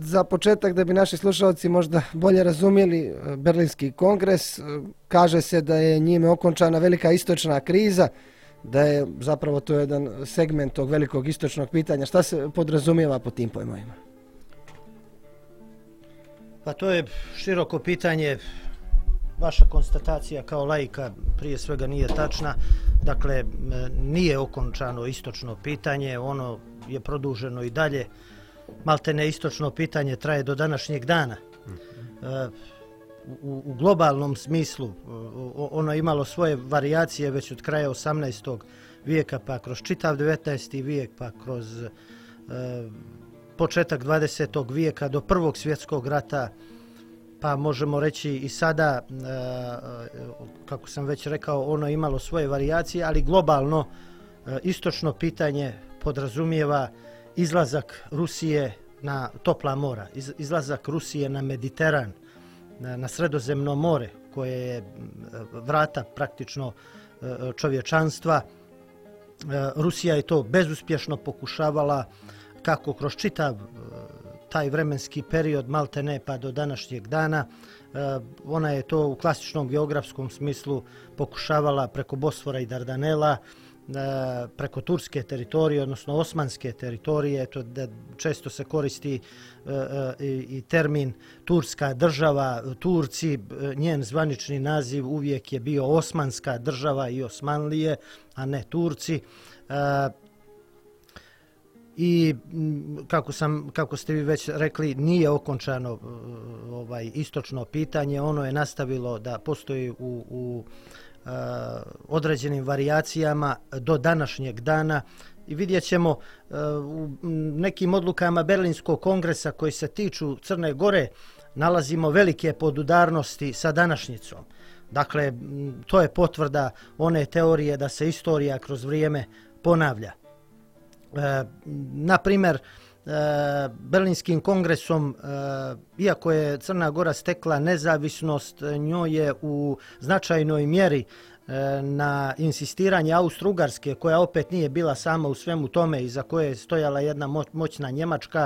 za početak da bi naši slušalci možda bolje razumjeli Berlinski kongres. Kaže se da je njime okončana velika istočna kriza, da je zapravo to jedan segment tog velikog istočnog pitanja. Šta se podrazumijeva po tim pojmovima? Pa to je široko pitanje. Vaša konstatacija kao laika prije svega nije tačna. Dakle, nije okončano istočno pitanje, ono je produženo i dalje. Maltene istočno pitanje traje do današnjeg dana. U globalnom smislu ono je imalo svoje varijacije već od kraja 18. vijeka pa kroz čitav 19. vijek pa kroz početak 20. vijeka do Prvog svjetskog rata, pa možemo reći i sada, kako sam već rekao, ono je imalo svoje varijacije, ali globalno istočno pitanje podrazumijeva izlazak Rusije na topla mora, izlazak Rusije na Mediteran, na Sredozemno more, koje je vrata praktično čovječanstva. Rusija je to bezuspješno pokušavala kako kroz čitav taj vremenski period maltene pa do današnjeg dana. Ona je to u klasičnom geografskom smislu pokušavala preko Bosfora i Dardanela, preko turske teritorije, odnosno osmanske teritorije. To da često se koristi i termin turska država, Turci, njen zvanični naziv uvijek je bio Osmanska država i Osmanlije, a ne Turci. I kako ste vi već rekli, nije okončano istočno pitanje, ono je nastavilo da postoji u određenim varijacijama do današnjeg dana i vidjet ćemo u nekim odlukama Berlinskog kongresa koji se tiču Crne Gore nalazimo velike podudarnosti sa današnjicom. Dakle, to je potvrda one teorije da se istorija kroz vrijeme ponavlja. Na primjer, Berlinskim kongresom, iako je Crna Gora stekla nezavisnost, njoj je u značajnoj mjeri na insistiranje Austro-Ugarske, koja opet nije bila sama u svemu tome i za koje je stojala jedna moćna Njemačka,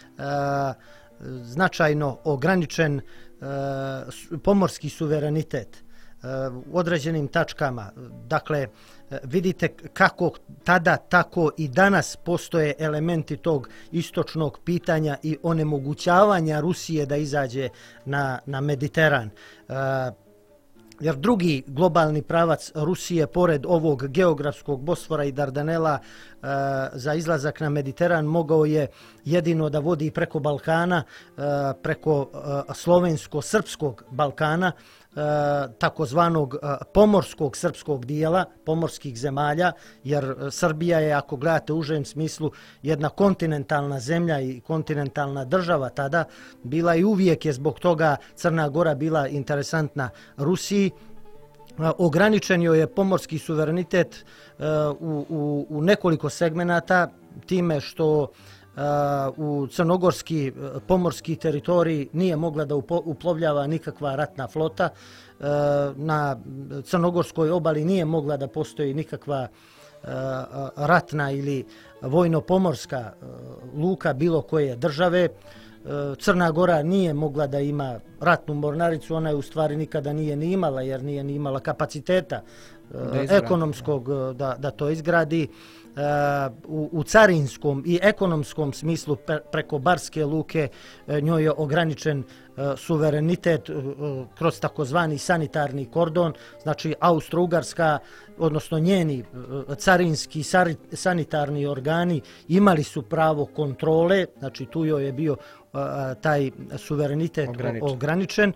značajno ograničen pomorski suverenitet u određenim tačkama. Dakle, vidite kako tada, tako i danas postoje elementi tog istočnog pitanja i onemogućavanja Rusije da izađe na Mediteran. Jer drugi globalni pravac Rusije, pored ovog geografskog Bosfora i Dardanela, za izlazak na Mediteran mogao je jedino da vodi preko Balkana, preko slovensko-srpskog Balkana, takozvanog pomorskog srpskog dijela, pomorskih zemalja, jer Srbija je, ako gledate u užem smislu, jedna kontinentalna zemlja i kontinentalna država tada, bila i uvijek je zbog toga Crna Gora bila interesantna Rusiji. Ograničen joj je pomorski suverenitet u nekoliko segmenata, time što u crnogorski pomorski teritorij nije mogla da uplovljava nikakva ratna flota. Na crnogorskoj obali nije mogla da postoji nikakva ratna ili vojno-pomorska luka bilo koje države. Crna Gora nije mogla da ima ratnu mornaricu, ona je u stvari nikada nije ni imala, jer nije ni imala kapaciteta ekonomskog da to izgradi. U carinskom i ekonomskom smislu preko Barske luke njoj je ograničen suverenitet kroz takozvani sanitarni kordon, znači Austro-Ugarska, odnosno njeni carinski sanitarni organi imali su pravo kontrole, znači tu joj je bio taj suverenitet ograničen.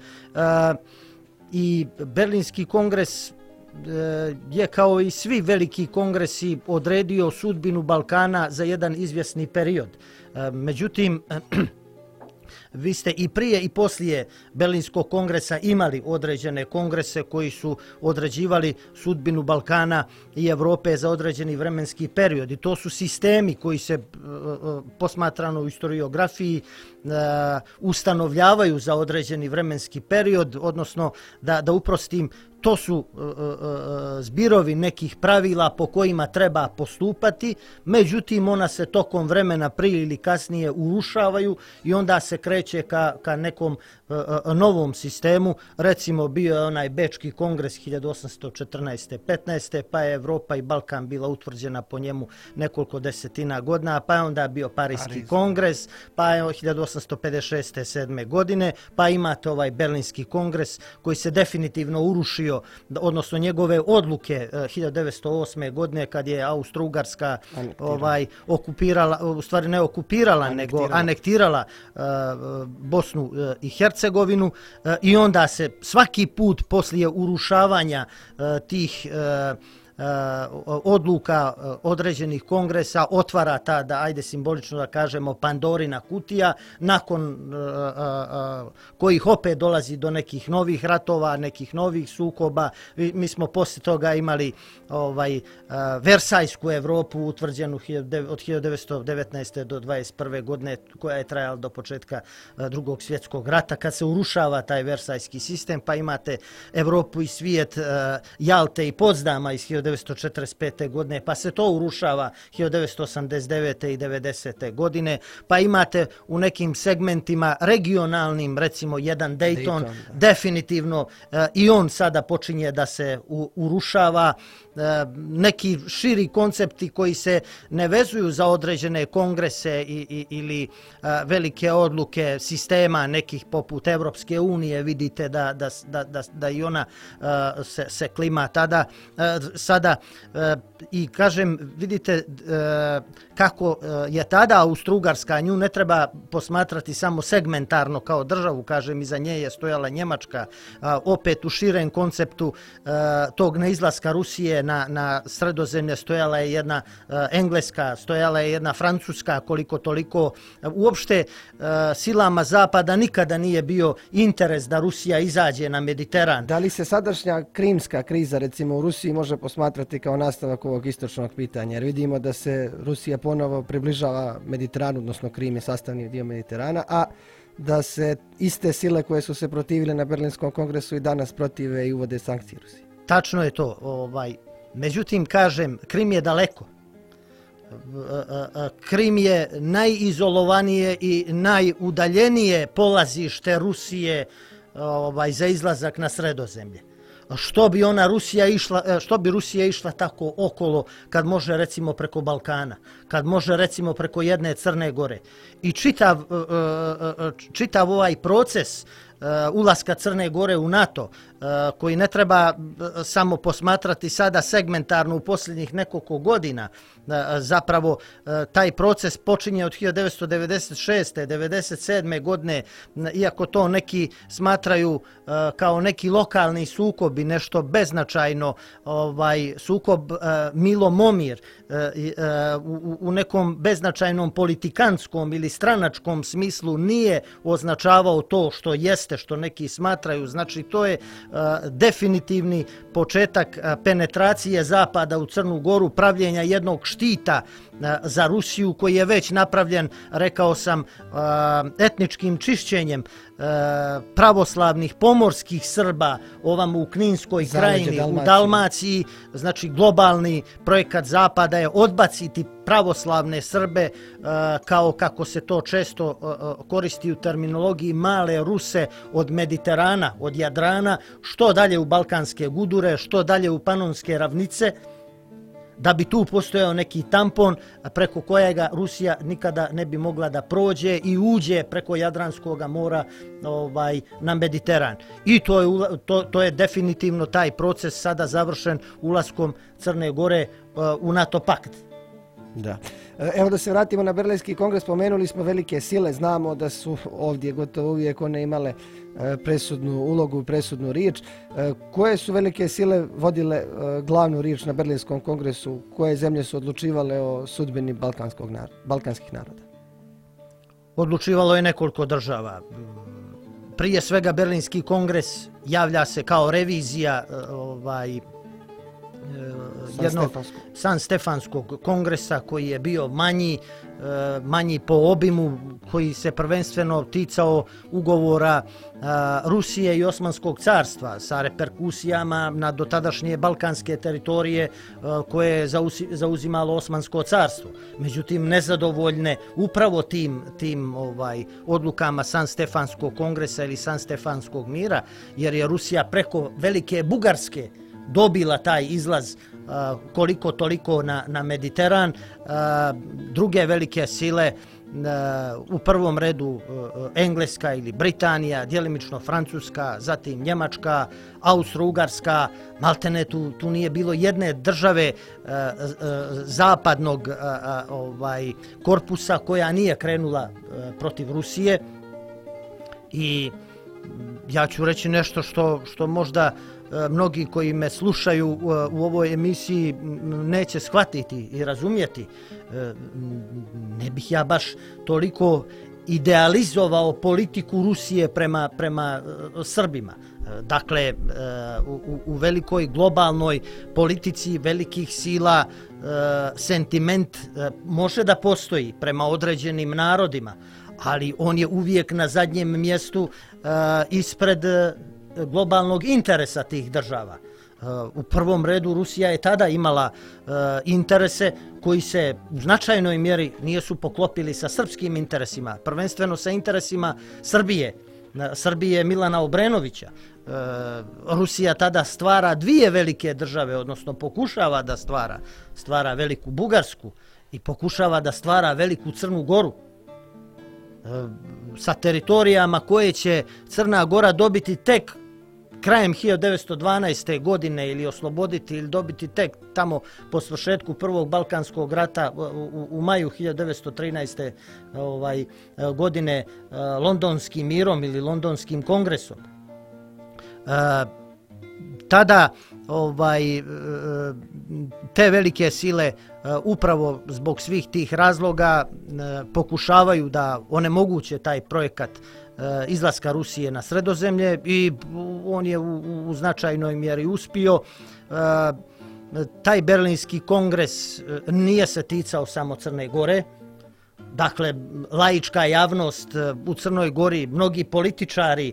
I Berlinski kongres je kao i svi veliki kongresi odredio sudbinu Balkana za jedan izvjesni period. Međutim, vi ste i prije i poslije Berlinskog kongresa imali određene kongrese koji su određivali sudbinu Balkana i Europe za određeni vremenski period. I to su sistemi koji se posmatrano u historiografiji ustanovljavaju za određeni vremenski period, odnosno da uprostim, to su zbirovi nekih pravila po kojima treba postupati, međutim ona se tokom vremena prije ili kasnije urušavaju i onda se kreće ka nekom novom sistemu. Recimo bio je onaj Bečki kongres 1814-15, pa je Evropa i Balkan bila utvrđena po njemu nekoliko desetina godina, pa je onda bio Parijski kongres, pa je 1856-7 godine, pa imate ovaj Berlinski kongres koji se definitivno urušio, odnosno njegove odluke 1908. godine kad je Austro-Ugarska okupirala, u stvari ne okupirala, nego anektirala Bosnu i Hercegovinu, i onda se svaki put poslije urušavanja tih odluka određenih kongresa otvara ta, da ajde simbolično da kažemo, Pandorina kutija, nakon kojih opet dolazi do nekih novih ratova, nekih novih sukoba. Mi smo poslije toga imali Versajsku Evropu utvrđenu od 1919. do 21. godine, koja je trajala do početka Drugog svjetskog rata, kad se urušava taj Versajski sistem, pa imate Evropu i svijet Jalte i Potsdama iz 1945. godine, pa se to urušava 1989. i 90. godine, pa imate u nekim segmentima regionalnim, recimo jedan Dayton, definitivno i on sada počinje da se urušava. Neki širi koncepti koji se ne vezuju za određene kongrese ili velike odluke sistema nekih poput Evropske unije, vidite da i ona se klima sada, i kažem, vidite kako je tada Austro-Ugarska, nju ne treba posmatrati samo segmentarno kao državu, kažem, iza nje je stojala Njemačka, opet u širem konceptu tog neizlaska Rusije na Sredozemlje stojala je jedna Engleska, stojala je jedna Francuska, koliko toliko. Uopšte silama Zapada nikada nije bio interes da Rusija izađe na Mediteran. Da li se sadašnja krimska kriza, recimo u Rusiji, može posmatrati kao nastavak ovog istočnog pitanja? Jer vidimo da se Rusija ponovo približava Mediteranu, odnosno Krim je sastavni dio Mediterana, a da se iste sile koje su se protivile na Berlinskom kongresu i danas protive i uvode sankcije Rusiji. Tačno je to. Međutim, kažem, Krim je daleko. Krim je najizolovanije i najudaljenije polazište Rusije za izlazak na Sredozemlje. Što bi Rusija išla tako okolo kad može recimo preko Balkana, kad može recimo preko jedne Crne Gore. I čitav ovaj proces ulaska Crne Gore u NATO, koji ne treba samo posmatrati sada segmentarno u posljednjih nekoliko godina. Zapravo taj proces počinje od 1996. 1997. godine, iako to neki smatraju kao neki lokalni sukobi, nešto beznačajno, sukob Milo-Momir u nekom beznačajnom politikanskom ili stranačkom smislu nije označavao to što jeste, što neki smatraju. Znači, to je definitivni početak penetracije Zapada u Crnu Goru, pravljenja jednog štita za Rusiju koji je već napravljen, rekao sam, etničkim čišćenjem pravoslavnih pomorskih Srba ovamo u Kninskoj krajini, u Dalmaciji. Znači, globalni projekat Zapada je odbaciti pravoslavne Srbe, kao kako se to često koristi u terminologiji, male Ruse od Mediterana, od Jadrana, što dalje u Balkanske gudure, što dalje u Panonske ravnice, da bi tu postojao neki tampon preko kojega Rusija nikada ne bi mogla da prođe i uđe preko Jadranskog mora na Mediteran. I to je definitivno taj proces sada završen ulaskom Crne Gore u NATO pakt. Da. Evo da se vratimo na Berlinski kongres, spomenuli smo velike sile, znamo da su ovdje gotovo uvijek one imale presudnu ulogu, presudnu riječ. Koje su velike sile vodile glavnu riječ na Berlinskom kongresu? Koje zemlje su odlučivale o sudbini balkanskih naroda? odlučivalo je nekoliko država. Prije svega Berlinski kongres javlja se kao revizija jednog San Stefanskog kongresa koji je bio manji po obimu, koji se prvenstveno ticao ugovora Rusije i Osmanskog carstva sa reperkusijama na dotadašnje balkanske teritorije koje je zauzimalo Osmansko carstvo. Međutim, nezadovoljne upravo tim odlukama San Stefanskog kongresa ili San Stefanskog mira, jer je Rusija preko Velike Bugarske dobila taj izlaz koliko toliko na Mediteran. Druge velike sile, u prvom redu Engleska ili Britanija, djelimično Francuska, zatim Njemačka, Austro-Ugarska, maltene tu nije bilo jedne države zapadnog korpusa koja nije krenula protiv Rusije. I ja ću reći nešto što možda mnogi koji me slušaju u ovoj emisiji neće shvatiti i razumjeti. Ne bih ja baš toliko idealizovao politiku Rusije prema Srbima. Dakle, u velikoj globalnoj politici velikih sila sentiment može da postoji prema određenim narodima, ali on je uvijek na zadnjem mjestu ispred globalnog interesa tih država. U prvom redu Rusija je tada imala interese koji se u značajnoj mjeri nisu poklopili sa srpskim interesima, prvenstveno sa interesima Srbije Milana Obrenovića. Rusija tada stvara dvije velike države, odnosno pokušava da stvara veliku Bugarsku i pokušava da stvara veliku Crnu Goru, sa teritorijama koje će Crna Gora dobiti tek krajem 1912. godine ili osloboditi ili dobiti tek tamo po svršetku Prvog Balkanskog rata u maju 1913. godine Londonskim mirom ili Londonskim kongresom. Tada te velike sile upravo zbog svih tih razloga pokušavaju da onemoguće taj projekat izlaska Rusije na Sredozemlje i on je u značajnoj mjeri uspio. Taj Berlinski kongres nije se ticao samo Crne Gore. Dakle, laička javnost u Crnoj Gori, mnogi političari,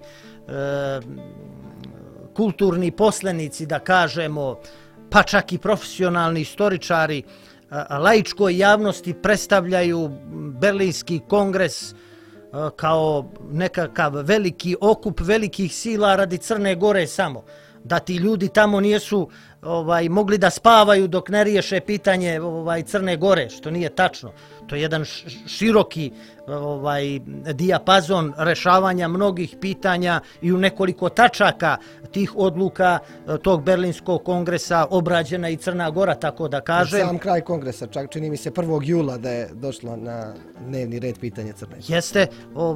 kulturni poslenici, da kažemo, pa čak i profesionalni istoričari, laičkoj javnosti predstavljaju Berlinski kongres kao nekakav veliki okup velikih sila radi Crne Gore samo. Da ti ljudi tamo nisu mogli da spavaju dok ne riješe pitanje Crne Gore, što nije tačno. To je jedan široki dijapazon rešavanja mnogih pitanja i u nekoliko tačaka tih odluka tog Berlinskog kongresa obrađena i Crna Gora, tako da kažem. Sam kraj kongresa, čak čini mi se 1. jula da je došlo na dnevni red pitanje Crne Gore. Jeste,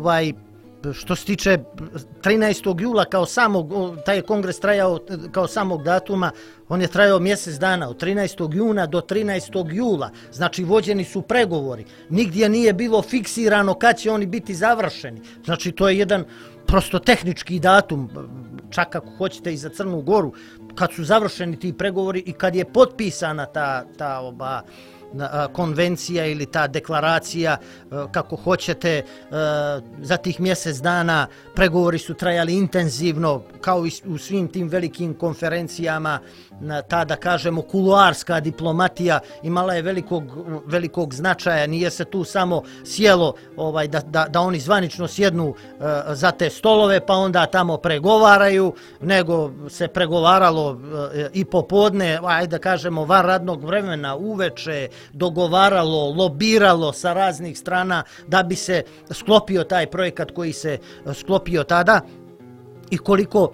što se tiče 13. jula kao samog, taj je kongres trajao kao samog datuma, on je trajao mjesec dana, od 13. juna do 13. jula. Znači, vođeni su pregovori. Nigdje nije bilo fiksirano kad će oni biti završeni. Znači, to je jedan prosto tehnički datum, čak ako hoćete i za Crnu Goru, kad su završeni ti pregovori i kad je potpisana ta konvencija ili ta deklaracija, kako hoćete, za tih mjesec dana pregovori su trajali intenzivno, kao i u svim tim velikim konferencijama. Ta, da kažemo, kuluarska diplomatija imala je velikog značaja. Nije se tu samo sjelo da oni zvanično sjednu za te stolove pa onda tamo pregovaraju, nego se pregovaralo i popodne, da kažemo, van radnog vremena, uveče, dogovaralo, lobiralo sa raznih strana da bi se sklopio taj projekat koji se sklopio tada. I koliko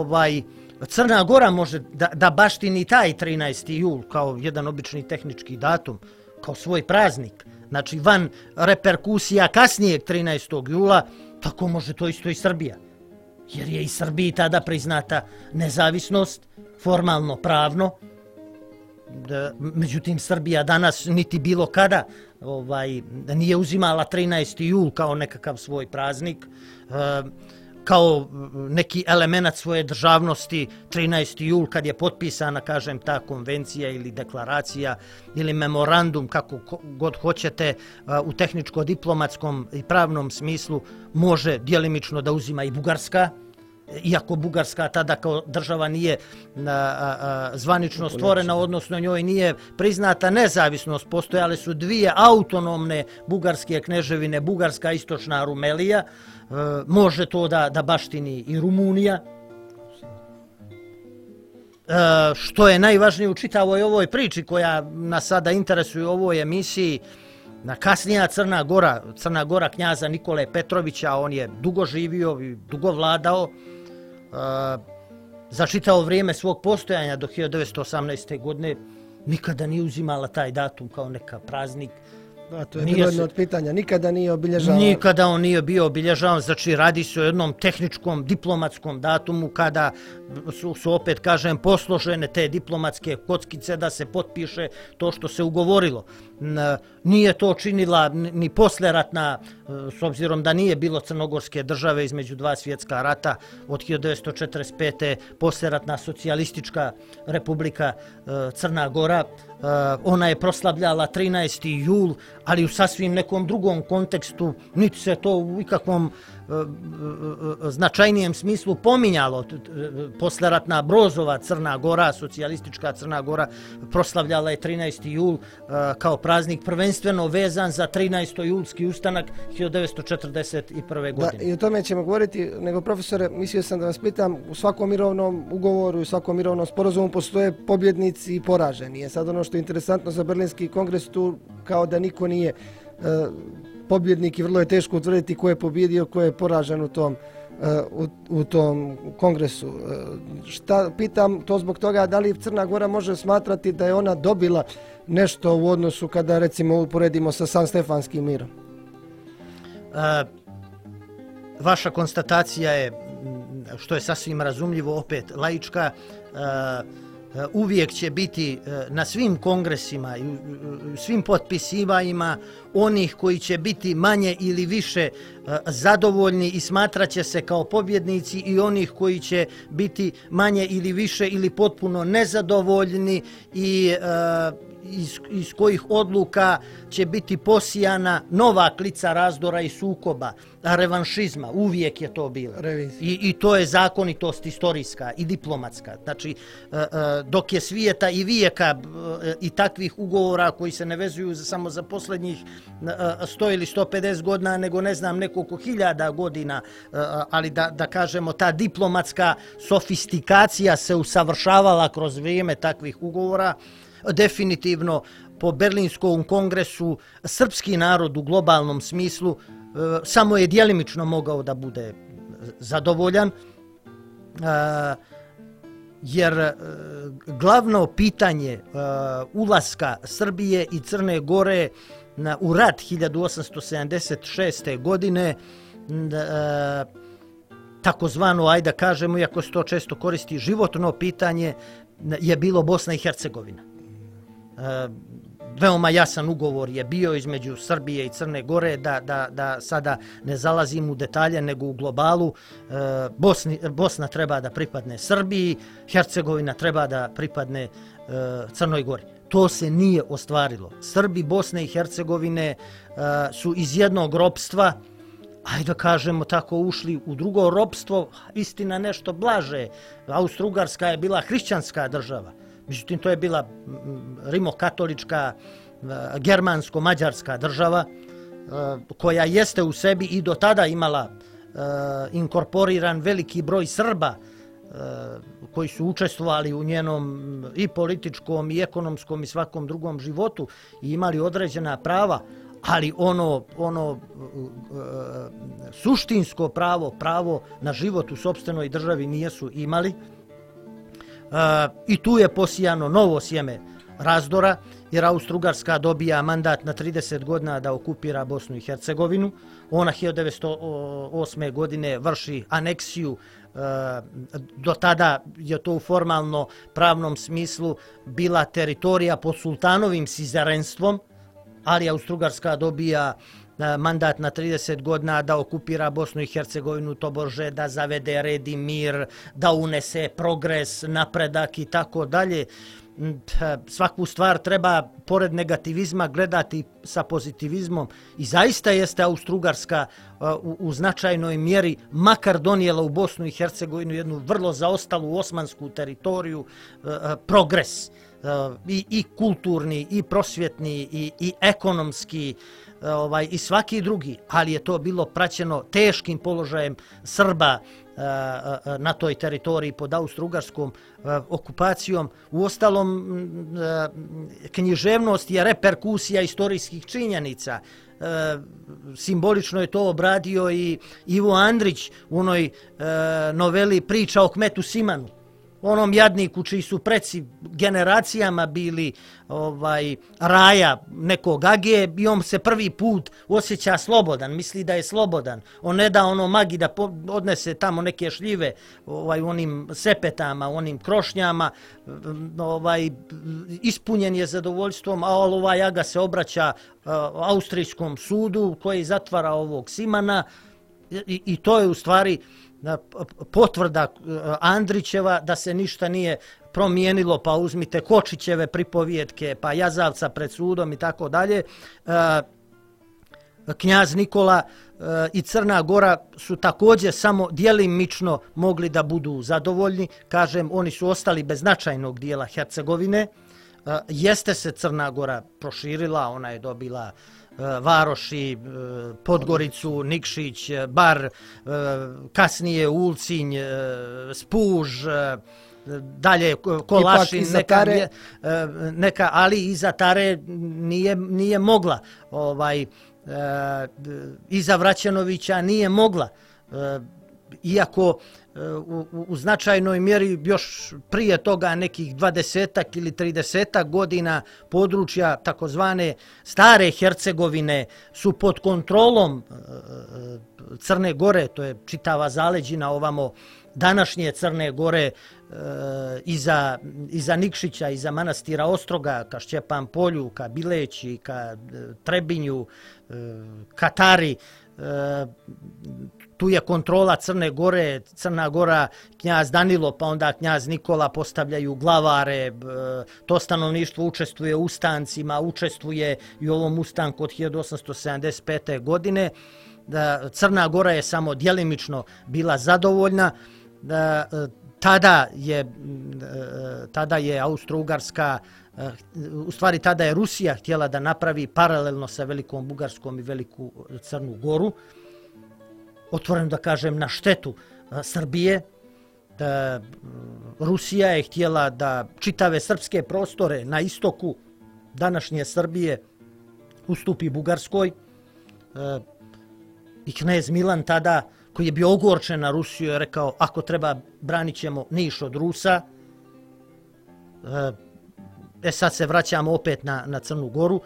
Crna Gora može da baštini taj 13. jul kao jedan obični tehnički datum, kao svoj praznik, znači van reperkusija kasnijeg 13. jula, tako može to isto i Srbija. Jer je i Srbiji tada priznata nezavisnost, formalno pravno. Međutim, Srbija danas niti bilo kada nije uzimala 13. jul kao nekakav svoj praznik, kao neki element svoje državnosti. 13. jul kad je potpisana, kažem, ta konvencija ili deklaracija ili memorandum, kako god hoćete, u tehničko-diplomatskom i pravnom smislu može djelimično da uzima i Bugarska, iako Bugarska tada kao država nije zvanično stvorena, odnosno njoj nije priznata nezavisnost, postojale su dvije autonomne bugarske kneževine, Bugarska i Istočna Rumelija, može to da baštini i Rumunija. Što je najvažnije u čitavoj ovoj priči koja nas sada interesuje u ovoj emisiji, kasnija Crna Gora knjaza Nikole Petrovića, on je dugo živio i dugo vladao, za čitavo vrijeme svog postojanja do 1918. godine nikada nije uzimala taj datum kao neka praznik. Da, to je bilo jedno od pitanja. Nikada nije obilježavan. Nikada on nije bio obilježavan, znači radi se o jednom tehničkom, diplomatskom datumu kada su opet, kažem, posložene te diplomatske kockice da se potpiše to što se ugovorilo. Nije to činila ni posleratna, s obzirom da nije bilo crnogorske države između dva svjetska rata od 1945. posleratna socijalistička republika Crna Gora. Ona je proslavljala 13. jul, ali u sasvim nekom drugom kontekstu, niti se to u ikakvom značajnijem smislu pominjalo. Posleratna Brozova Crna Gora, socijalistička Crna Gora, proslavljala je 13. jul kao praznik prvenstveno vezan za 13. julski ustanak 1941. godine. Da, i o tome ćemo govoriti, nego profesore, mislio sam da vas pitam, u svakom mirovnom ugovoru i u svakom mirovnom sporazumu postoje pobjednici i poraženi. Je sad ono što je interesantno za Berlinski kongres tu kao da niko nije pobjednik i vrlo je teško utvrditi ko je pobjedio, ko je poražen u tom kongresu. Pitam to zbog toga da li Crna Gora može smatrati da je ona dobila nešto u odnosu kada recimo uporedimo sa Sanstefanskim mirom? Vaša konstatacija je, što je sasvim razumljivo, opet laička. Uvijek će biti na svim kongresima i svim potpisivanjima onih koji će biti manje ili više zadovoljni i smatraće se kao pobjednici i onih koji će biti manje ili više ili potpuno nezadovoljni i iz kojih odluka će biti posijana nova klica razdora i sukoba, revanšizma, uvijek je to bilo. I to je zakonitost istorijska i diplomatska. Znači, dok je svijeta i vijeka i takvih ugovora koji se ne vezuju samo za posljednjih 100 ili 150 godina, nego ne znam nekoliko hiljada godina, ali da kažemo ta diplomatska sofistikacija se usavršavala kroz vrijeme takvih ugovora. Definitivno po Berlinskom kongresu srpski narod u globalnom smislu samo je djelimično mogao da bude zadovoljan, jer glavno pitanje ulaska Srbije i Crne Gore u rat 1876. godine, takozvano, ajde kažemo, iako se to često koristi, životno pitanje, je bilo Bosna i Hercegovina. Veoma jasan ugovor je bio između Srbije i Crne Gore, da sada ne zalazim u detalje nego u globalu. Bosna treba da pripadne Srbiji, Hercegovina treba da pripadne Crnoj Gori. To se nije ostvarilo. Srbi Bosne i Hercegovine su iz jednog ropstva, ajde da kažemo tako, ušli u drugo ropstvo, istina nešto blaže. Austro-Ugarska je bila hrišćanska država. Međutim, to je bila rimokatolička, germansko-mađarska država koja jeste u sebi i do tada imala inkorporiran veliki broj Srba koji su učestvovali u njenom i političkom i ekonomskom i svakom drugom životu i imali određena prava, ali ono suštinsko pravo na život u sopstvenoj državi nisu imali. I tu je posijano novo sjeme razdora jer Austro-Ugarska dobija mandat na 30 godina da okupira Bosnu i Hercegovinu. Ona 1908. godine vrši aneksiju. Do tada je to u formalno pravnom smislu bila teritorija pod sultanovim sizarenstvom, ali Austro-Ugarska dobija mandat na 30 godina da okupira Bosnu i Hercegovinu, tobože da zavede red i mir, da unese progres, napredak i tako dalje. Svaku stvar treba pored negativizma gledati sa pozitivizmom i zaista jeste Austro-Ugarska u značajnoj mjeri makar donijela u Bosnu i Hercegovinu jednu vrlo zaostalu osmansku teritoriju progres i kulturni i prosvjetni i ekonomski i svaki drugi, ali je to bilo praćeno teškim položajem Srba na toj teritoriji pod Austro-Ugarskom okupacijom. Uostalom, književnost je reperkusija istorijskih činjenica. Simbolično je to obradio i Ivo Andrić u onoj noveli Priča o kmetu Simanu, onom jadniku čiji su preci generacijama bili raja nekog age, i on se prvi put osjeća slobodan, misli da je slobodan. On ne da ono magi da odnese tamo neke šljive u onim sepetama, onim krošnjama, ispunjen je zadovoljstvom, a ovaj aga se obraća austrijskom sudu koji zatvara ovog Simana i to je u stvari potvrda Andrićeva da se ništa nije promijenilo, pa uzmite Kočićeve pripovjetke, pa Jazavca pred sudom i tako dalje. Knjaz Nikola i Crna Gora su također samo djelimično mogli da budu zadovoljni. Kažem, oni su ostali bez značajnog dijela Hercegovine. Jeste se Crna Gora proširila, ona je dobila Varoši, Podgoricu, Nikšić, Bar, kasnije Ulcinj, Spuž, dalje Kolašin, neka, ali i Zatare nije mogla. Iza Vraćenovića nije mogla. Iako u značajnoj mjeri još prije toga nekih 20 ili 30 godina područja takozvane stare Hercegovine su pod kontrolom Crne Gore, to je čitava zaleđina ovamo današnje Crne Gore, iza Nikšića, iza manastira Ostroga, ka Šćepan Polju, ka Bileći, ka Trebinju, Katari. Tu je kontrola Crne Gore, Crna Gora, knjaz Danilo, pa onda knjaz Nikola postavljaju glavare, to stanovništvo učestvuje u ustancima, učestvuje i u ovom ustanku od 1875. godine. Crna Gora je samo djelimično bila zadovoljna. Tada je Austro-Ugarska, u stvari tada je Rusija htjela da napravi paralelno sa Velikom Bugarskom i Veliku Crnu Goru, otvoreno da kažem na štetu Srbije. Rusija je htjela da čitave srpske prostore na istoku današnje Srbije ustupi Bugarskoj. I knez Milan tada, koji je bio ogorčen na Rusiju, je rekao ako treba branit ćemo Niš od Rusa. Sad se vraćamo opet na Crnu Goru.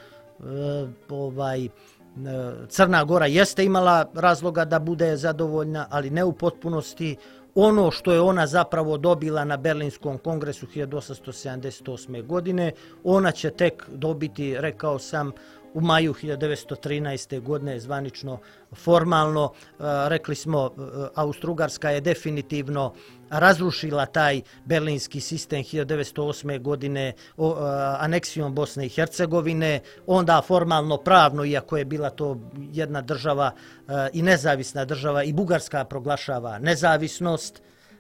Crna Gora jeste imala razloga da bude zadovoljna, ali ne u potpunosti. Ono što je ona zapravo dobila na Berlinskom kongresu 1878. godine, ona će tek dobiti, rekao sam, u maju 1913. godine zvanično formalno. Rekli smo, Austro-Ugarska je definitivno razrušila taj berlinski sistem 1908. godine aneksijom Bosne i Hercegovine, onda formalno pravno, iako je bila to jedna država i nezavisna država, i Bugarska proglašava nezavisnost.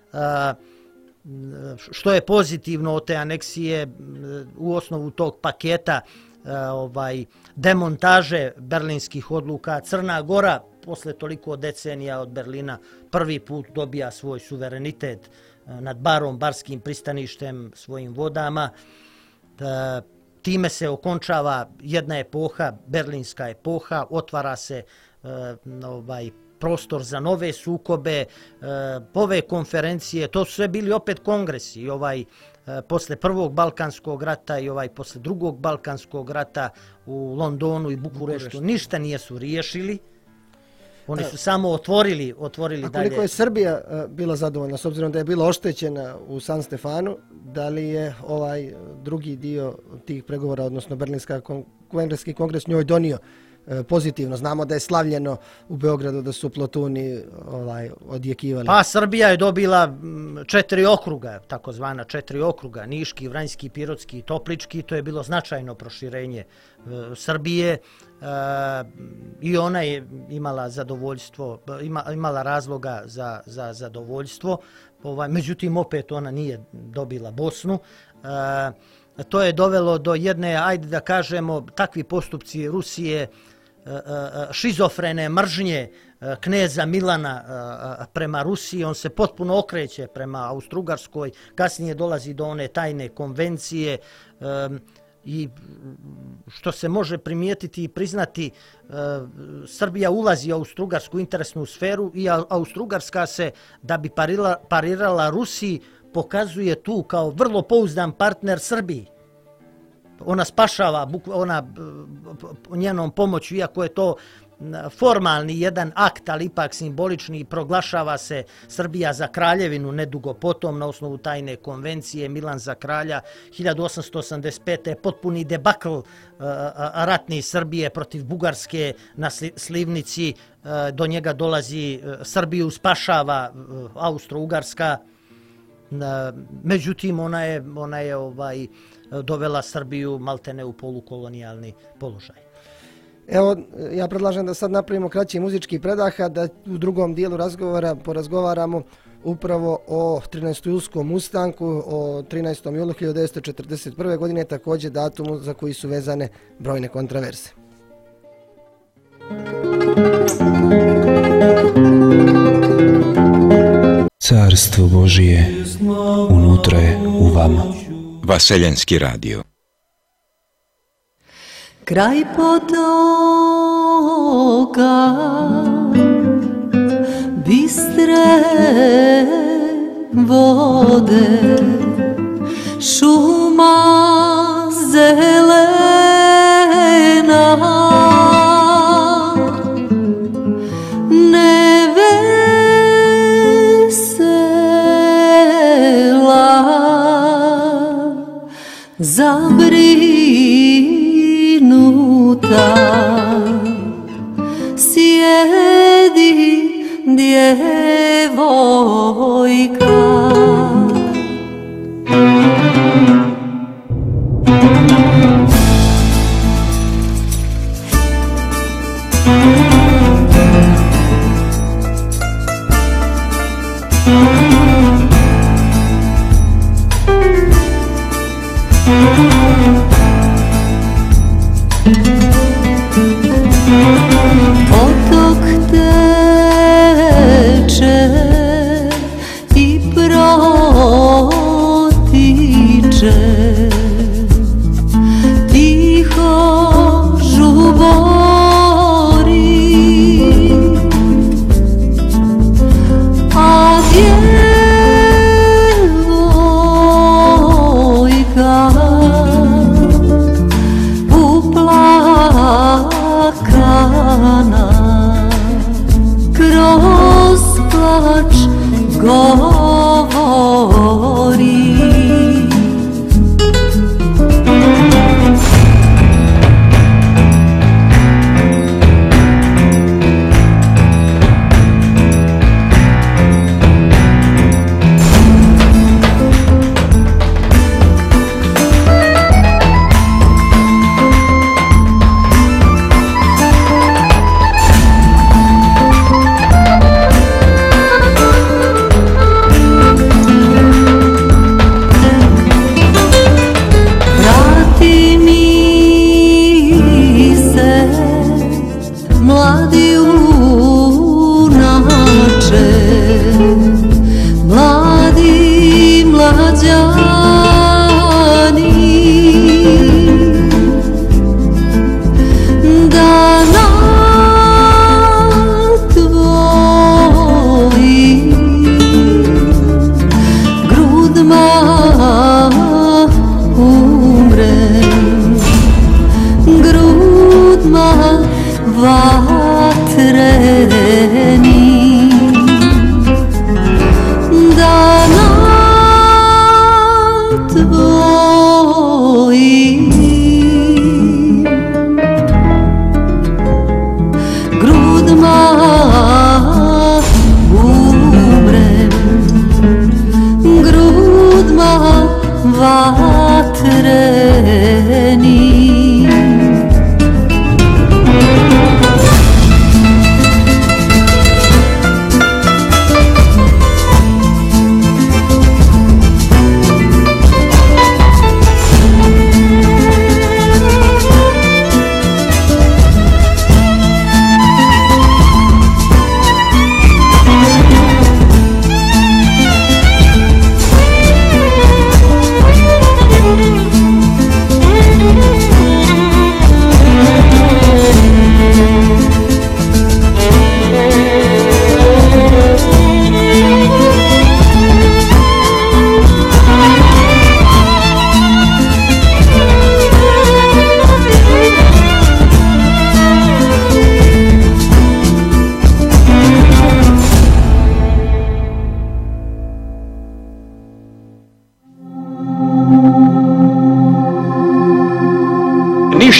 Što je pozitivno od te aneksije, u osnovu tog paketa demontaže berlinskih odluka, Crna Gora posle toliko decenija od Berlina prvi put dobija svoj suverenitet nad Barom, barskim pristaništem, svojim vodama. Time se okončava jedna epoha, berlinska epoha, otvara se prostor za nove sukobe, ove konferencije, to su sve bili opet kongresi, i posle prvog Balkanskog rata i posle drugog Balkanskog rata u Londonu i Bukureštu, ništa nisu riješili. Oni su samo otvorili dalje. A koliko je Srbija bila zadovoljna, s obzirom da je bila oštećena u San Stefanu, da li je drugi dio tih pregovora, odnosno Berlinski kongres njoj donio pozitivno? Znamo da je slavljeno u Beogradu da su plotuni odjekivali. Pa Srbija je dobila 4 okruga, takozvana 4 okruga, Niški, Vranjski, Pirotski i Toplički, to je bilo značajno proširenje Srbije. I ona je imala zadovoljstvo, imala razloga za zadovoljstvo, međutim opet ona nije dobila Bosnu. To je dovelo do jedne, ajde da kažemo, takvi postupci Rusije, šizofrene mržnje kneza Milana prema Rusiji, on se potpuno okreće prema Austro-Ugarskoj, kasnije dolazi do one tajne konvencije, i što se može primijetiti i priznati, Srbija ulazi u Austro-Ugarsku interesnu sferu i Austro-Ugarska se, da bi parirala Rusiji, pokazuje tu kao vrlo pouzdan partner Srbiji. Ona spašava, njenom pomoću, iako je to formalni jedan akt, ali ipak simbolični, proglašava se Srbija za kraljevinu nedugo potom na osnovu tajne konvencije, Milan za kralja, 1885. potpuni debakl ratni Srbije protiv Bugarske na Slivnici, do njega dolazi, Srbiju spašava Austro-Ugarska, međutim ona je dovela Srbiju maltene u polukolonijalni položaj. Evo, ja predlažem da sad napravimo kraći muzički predah, a da u drugom dijelu razgovora porazgovaramo upravo o 13. julskom ustanku, o 13. julu 1941. godine, također datumu za koji su vezane brojne kontraverze. Carstvo Božije unutra je u vama. Vaseljenski radio. Kraj potoka, bistre vode, šuma zelena, nevesela, zabrinuta, sjedi djevojka. Potok teče i protiče, tiho žubori, a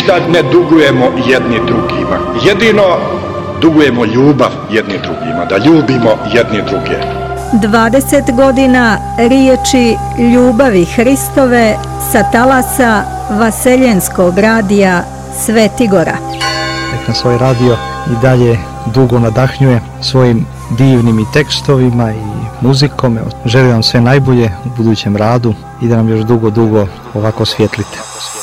ništa ne dugujemo jedni drugima. Jedino dugujemo ljubav jedni drugima, da ljubimo jedni druge. 20 godina riječi ljubavi Hristove sa talasa Vaseljenskog radija Svetigora. Nek nas ovaj radio i dalje dugo nadahnjuje svojim divnim i tekstovima i muzikom. Želim vam sve najbolje u budućem radu i da nam još dugo ovako svjetlite.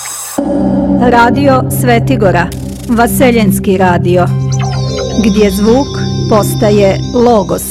Radio Svetigora, Vaseljenski radio, gdje zvuk postaje logos.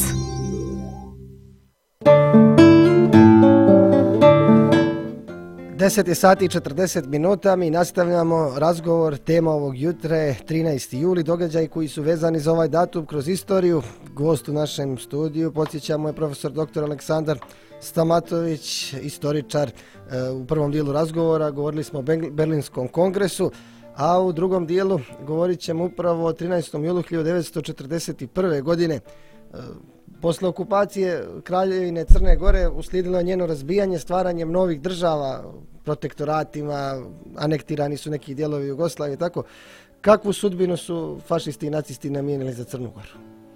Deset je sati i 40 minuta, mi nastavljamo razgovor, tema ovog jutra je 13. juli, događaji koji su vezani za ovaj datum kroz istoriju. Gost u našem studiju, podsjećamo, je profesor dr. Aleksandar Stamatović, istoričar. U prvom dijelu razgovora govorili smo o Berlinskom kongresu, a u drugom dijelu govorit ćemo upravo o 13. julu 1941. godine. Posle okupacije Kraljevine Crne Gore uslijedilo je njeno razbijanje stvaranjem novih država, protektoratima, anektirani su neki dijelovi Jugoslavije, tako. Kakvu sudbinu su fašisti i nacisti namijenili za Crnu Goru?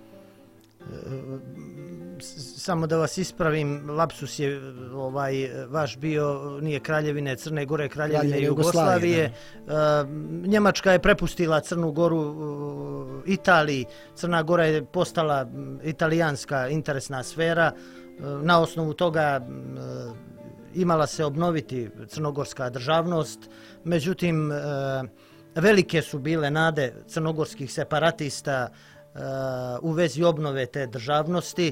Samo da vas ispravim, lapsus je vaš bio, nije Kraljevine Crne Gore, Kraljevine Jugoslavije. Njemačka je prepustila Crnu Goru Italiji. Crna Gora je postala italijanska interesna sfera. Na osnovu toga imala se obnoviti crnogorska državnost. Međutim, velike su bile nade crnogorskih separatista u vezi obnove te državnosti.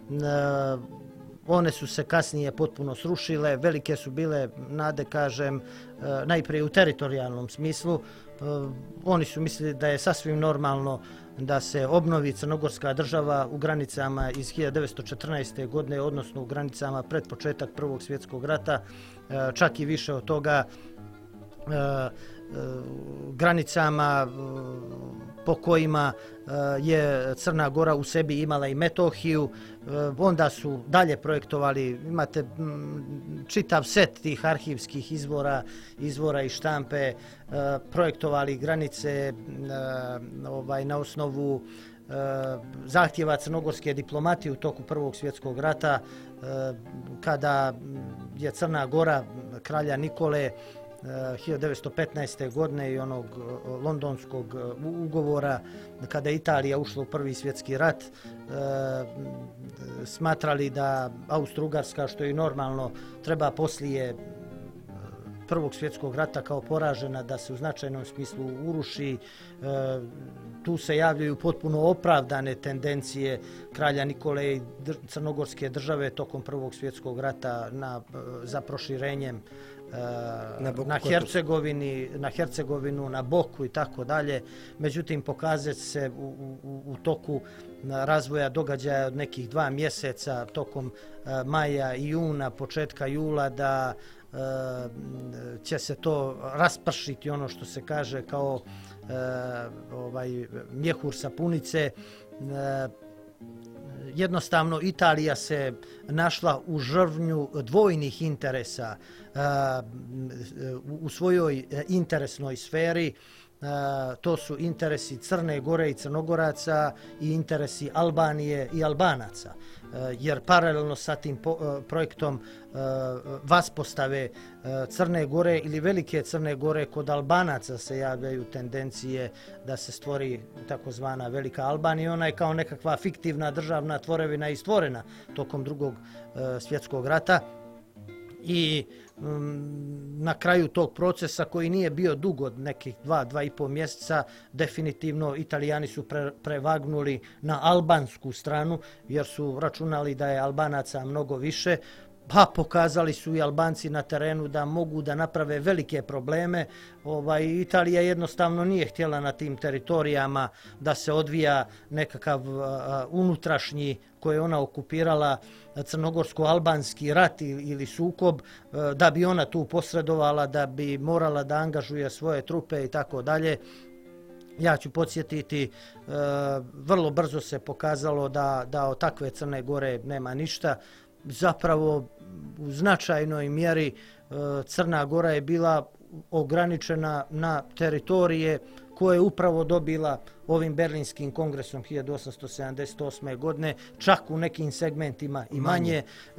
One su se kasnije potpuno srušile, velike su bile nade, kažem, najprije u teritorijalnom smislu. Oni su mislili da je sasvim normalno da se obnovi crnogorska država u granicama iz 1914. godine, odnosno u granicama pred početak Prvog svjetskog rata, čak i više od toga, granicama po kojima je Crna Gora u sebi imala i Metohiju. Onda su dalje projektovali, imate čitav set tih arhivskih izvora i štampe, projektovali granice na osnovu zahtjeva crnogorske diplomatije u toku Prvog svjetskog rata, kada je Crna Gora kralja Nikole 1915. godine i onog londonskog ugovora, kada je Italija ušla u Prvi svjetski rat, smatrali da Austro-Ugarska, što je normalno, treba poslije Prvog svjetskog rata kao poražena da se u značajnom smislu uruši. Tu se javljaju potpuno opravdane tendencije kralja Nikole i crnogorske države tokom Prvog svjetskog rata za proširenjem na Hercegovinu, na Boku i tako dalje. Međutim, pokazat se u toku razvoja događaja od nekih 2 mjeseca, tokom maja i juna, početka jula, da će se to raspršiti, ono što se kaže kao mjehur sapunice. Jednostavno, Italija se našla u žrvnju dvojnih interesa u svojoj interesnoj sferi. To su interesi Crne Gore i Crnogoraca i interesi Albanije i Albanaca. Jer paralelno sa tim projektom vaspostave Crne Gore ili Velike Crne Gore, kod Albanaca se javljaju tendencije da se stvori takozvana Velika Albanija. Ona je kao nekakva fiktivna državna tvorevina i stvorena tokom Drugog svjetskog rata. I na kraju tog procesa, koji nije bio dugo, nekih 2,5 mjeseca, definitivno Italijani su prevagnuli na albansku stranu, jer su računali da je Albanaca mnogo više, pa pokazali su i Albanci na terenu da mogu da naprave velike probleme. Italija jednostavno nije htjela na tim teritorijama da se odvija nekakav unutrašnji, koje je ona okupirala, crnogorsko-albanski rat ili sukob, da bi ona tu posredovala, da bi morala da angažuje svoje trupe i tako dalje. Ja ću podsjetiti, vrlo brzo se pokazalo da od takve Crne Gore nema ništa. Zapravo, u značajnoj mjeri Crna Gora je bila ograničena na teritorije koje je upravo dobila ovim Berlinskim kongresom 1878. godine, čak u nekim segmentima i manje.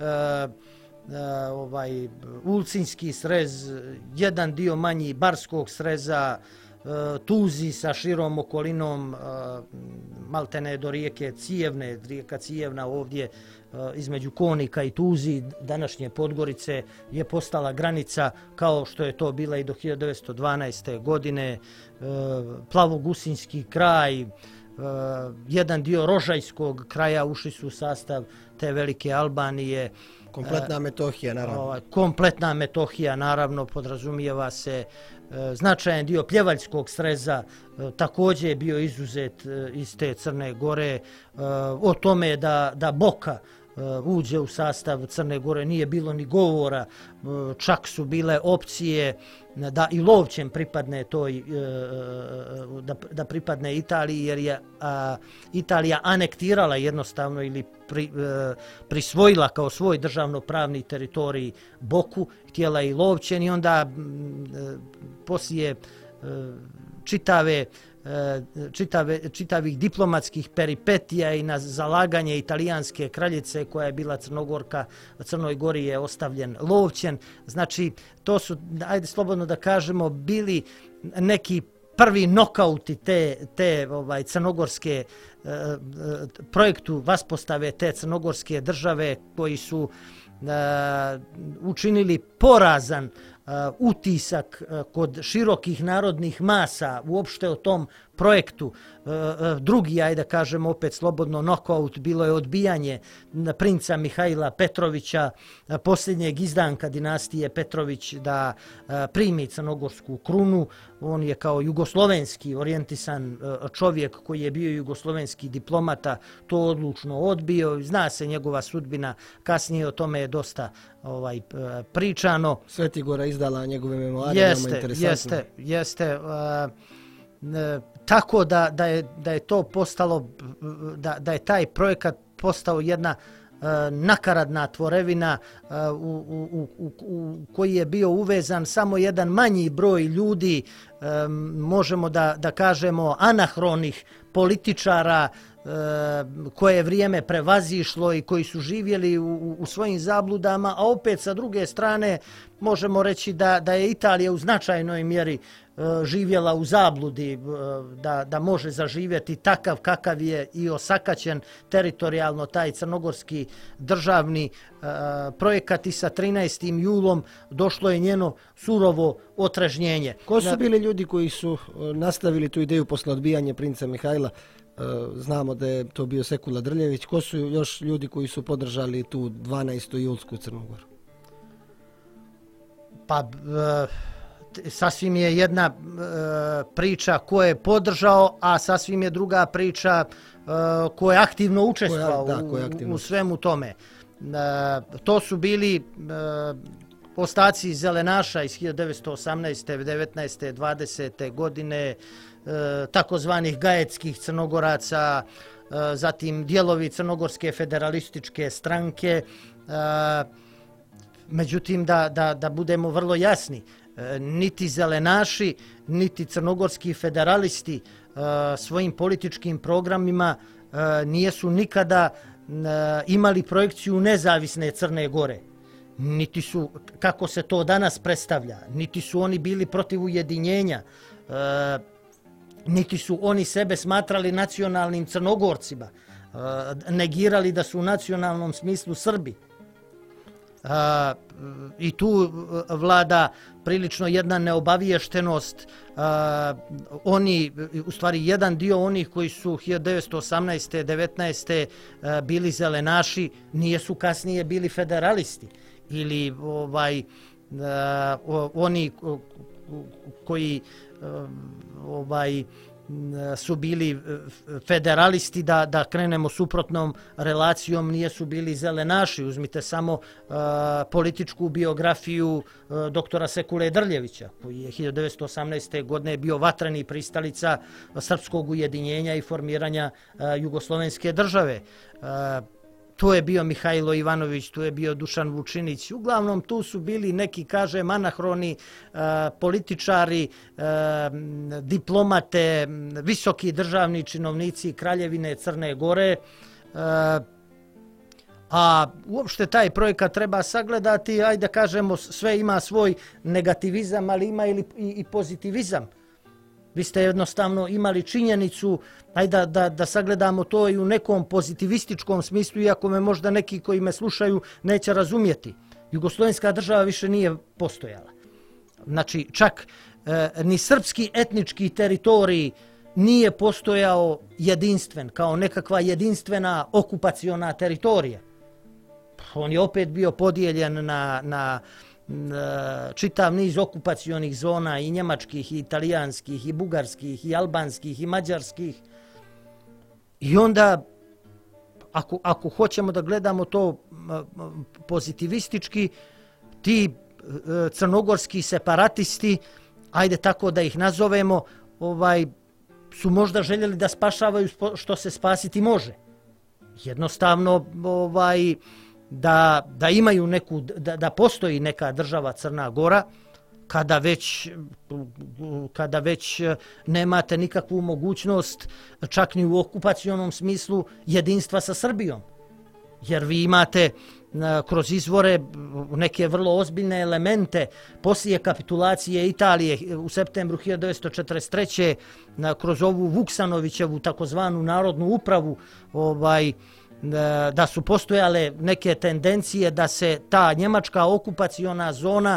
Ulcinski srez, jedan dio manji Barskog sreza, Tuzi sa širom okolinom, maltene do rijeke Cijevne, rijeka Cijevna ovdje između Konika i Tuzi, današnje Podgorice, je postala granica kao što je to bila i do 1912. godine, Plavogusinski kraj, jedan dio Rožajskog kraja ušli su u sastav te velike Albanije. Kompletna Metohija, naravno. Kompletna Metohija, naravno, podrazumijeva se. Značajan dio Pljevaljskog sreza također je bio izuzet iz te Crne Gore. O tome da Boka uđe u sastav Crne Gore nije bilo ni govora, čak su bile opcije da i Lovćen pripadne da pripadne Italiji, jer je Italija anektirala jednostavno ili prisvojila kao svoj državno-pravni teritorij Boku, htjela i Lovćen, i onda poslije čitavih diplomatskih peripetija i na zalaganje italijanske kraljice koja je bila Crnogorka, Crnoj Gori je ostavljen Lovćen. Znači, to su, ajde slobodno da kažemo, bili neki prvi nokauti te crnogorske projektu vaspostave te crnogorske države, koji su učinili porazan utisak kod širokih narodnih masa uopšte o tom projektu. Drugi, ajde da kažemo opet slobodno, nokaut bilo je odbijanje princa Mihajla Petrovića, posljednjeg izdanka dinastije Petrović, da primi crnogorsku krunu. On je kao jugoslovenski orijentisan čovjek koji je bio jugoslovenski diplomata to odlučno odbio. Zna se njegova sudbina, kasnije o tome je dosta pričano. Svetigora izdala njegove memoare, Jeste. Tako da je to postalo, da je taj projekat postao jedna nakaradna tvorevina u koji je bio uvezan samo jedan manji broj ljudi, možemo da kažemo anahronih političara koje je vrijeme prevazišlo i koji su živjeli u svojim zabludama, a opet sa druge strane možemo reći da je Italija u značajnoj mjeri živjela u zabludi, da može zaživjeti takav kakav je i osakaćen teritorijalno taj crnogorski državni projekat, i sa 13. julom došlo je njeno surovo otrežnjenje. Ko su bili ljudi koji su nastavili tu ideju posle odbijanja princa Mihajla? Znamo da je to bio Sekula Drljević. Ko su još ljudi koji su podržali tu 12. julsku Crnogoru? Pa sasvim je jedna priča ko je podržao, a sasvim je druga priča ko je aktivno učestvovao u svemu tome. To su bili ostaci zelenaša iz 1918. 19. 20. godine, takozvanih gajetskih Crnogoraca, zatim dijelovi Crnogorske federalističke stranke. Međutim, da budemo vrlo jasni, niti zelenaši, niti crnogorski federalisti svojim političkim programima nijesu nikada imali projekciju nezavisne Crne Gore. Niti su, kako se to danas predstavlja, niti su oni bili protiv ujedinjenja, niti su oni sebe smatrali nacionalnim Crnogorcima, negirali da su u nacionalnom smislu Srbi. I tu vlada prilično jedna neobaviještenost. Oni, u stvari jedan dio onih koji su 1918. 19. bili zelenaši, nijesu kasnije bili federalisti. Ili oni koji su bili federalisti, da krenemo suprotnom relacijom, nijesu bili zelenaši. Uzmite samo političku biografiju doktora Sekule Drljevića, koji je 1918. godine bio vatreni pristalica srpskog ujedinjenja i formiranja jugoslovenske države. Tu je bio Mihajlo Ivanović, tu je bio Dušan Vučinić. Uglavnom tu su bili neki, kažem, anahroni političari, diplomate, visoki državni činovnici Kraljevine Crne Gore. A uopšte taj projekat treba sagledati, ajde da kažemo, sve ima svoj negativizam, ali ima i pozitivizam. Vi ste jednostavno imali činjenicu, ajde da sagledamo to i u nekom pozitivističkom smislu, iako me možda neki koji me slušaju neće razumjeti. Jugoslovenska država više nije postojala. Znači, čak ni srpski etnički teritorij nije postojao jedinstven, kao nekakva jedinstvena okupaciona teritorija. On je opet bio podijeljen na čitav niz okupacionih zona, i njemačkih, i italijanskih, i bugarskih, i albanskih, i mađarskih. I onda, ako hoćemo da gledamo to pozitivistički, ti crnogorski separatisti, ajde tako da ih nazovemo, su možda željeli da spašavaju što se spasiti može. Jednostavno, da imaju neku, da postoji neka država Crna Gora, kada već nemate nikakvu mogućnost, čak ni u okupacionom smislu, jedinstva sa Srbijom. Jer vi imate kroz izvore neke vrlo ozbiljne elemente poslije kapitulacije Italije u septembru 1943. Kroz ovu Vuksanovićevu takozvanu narodnu upravu, da su postojale neke tendencije da se ta njemačka okupaciona zona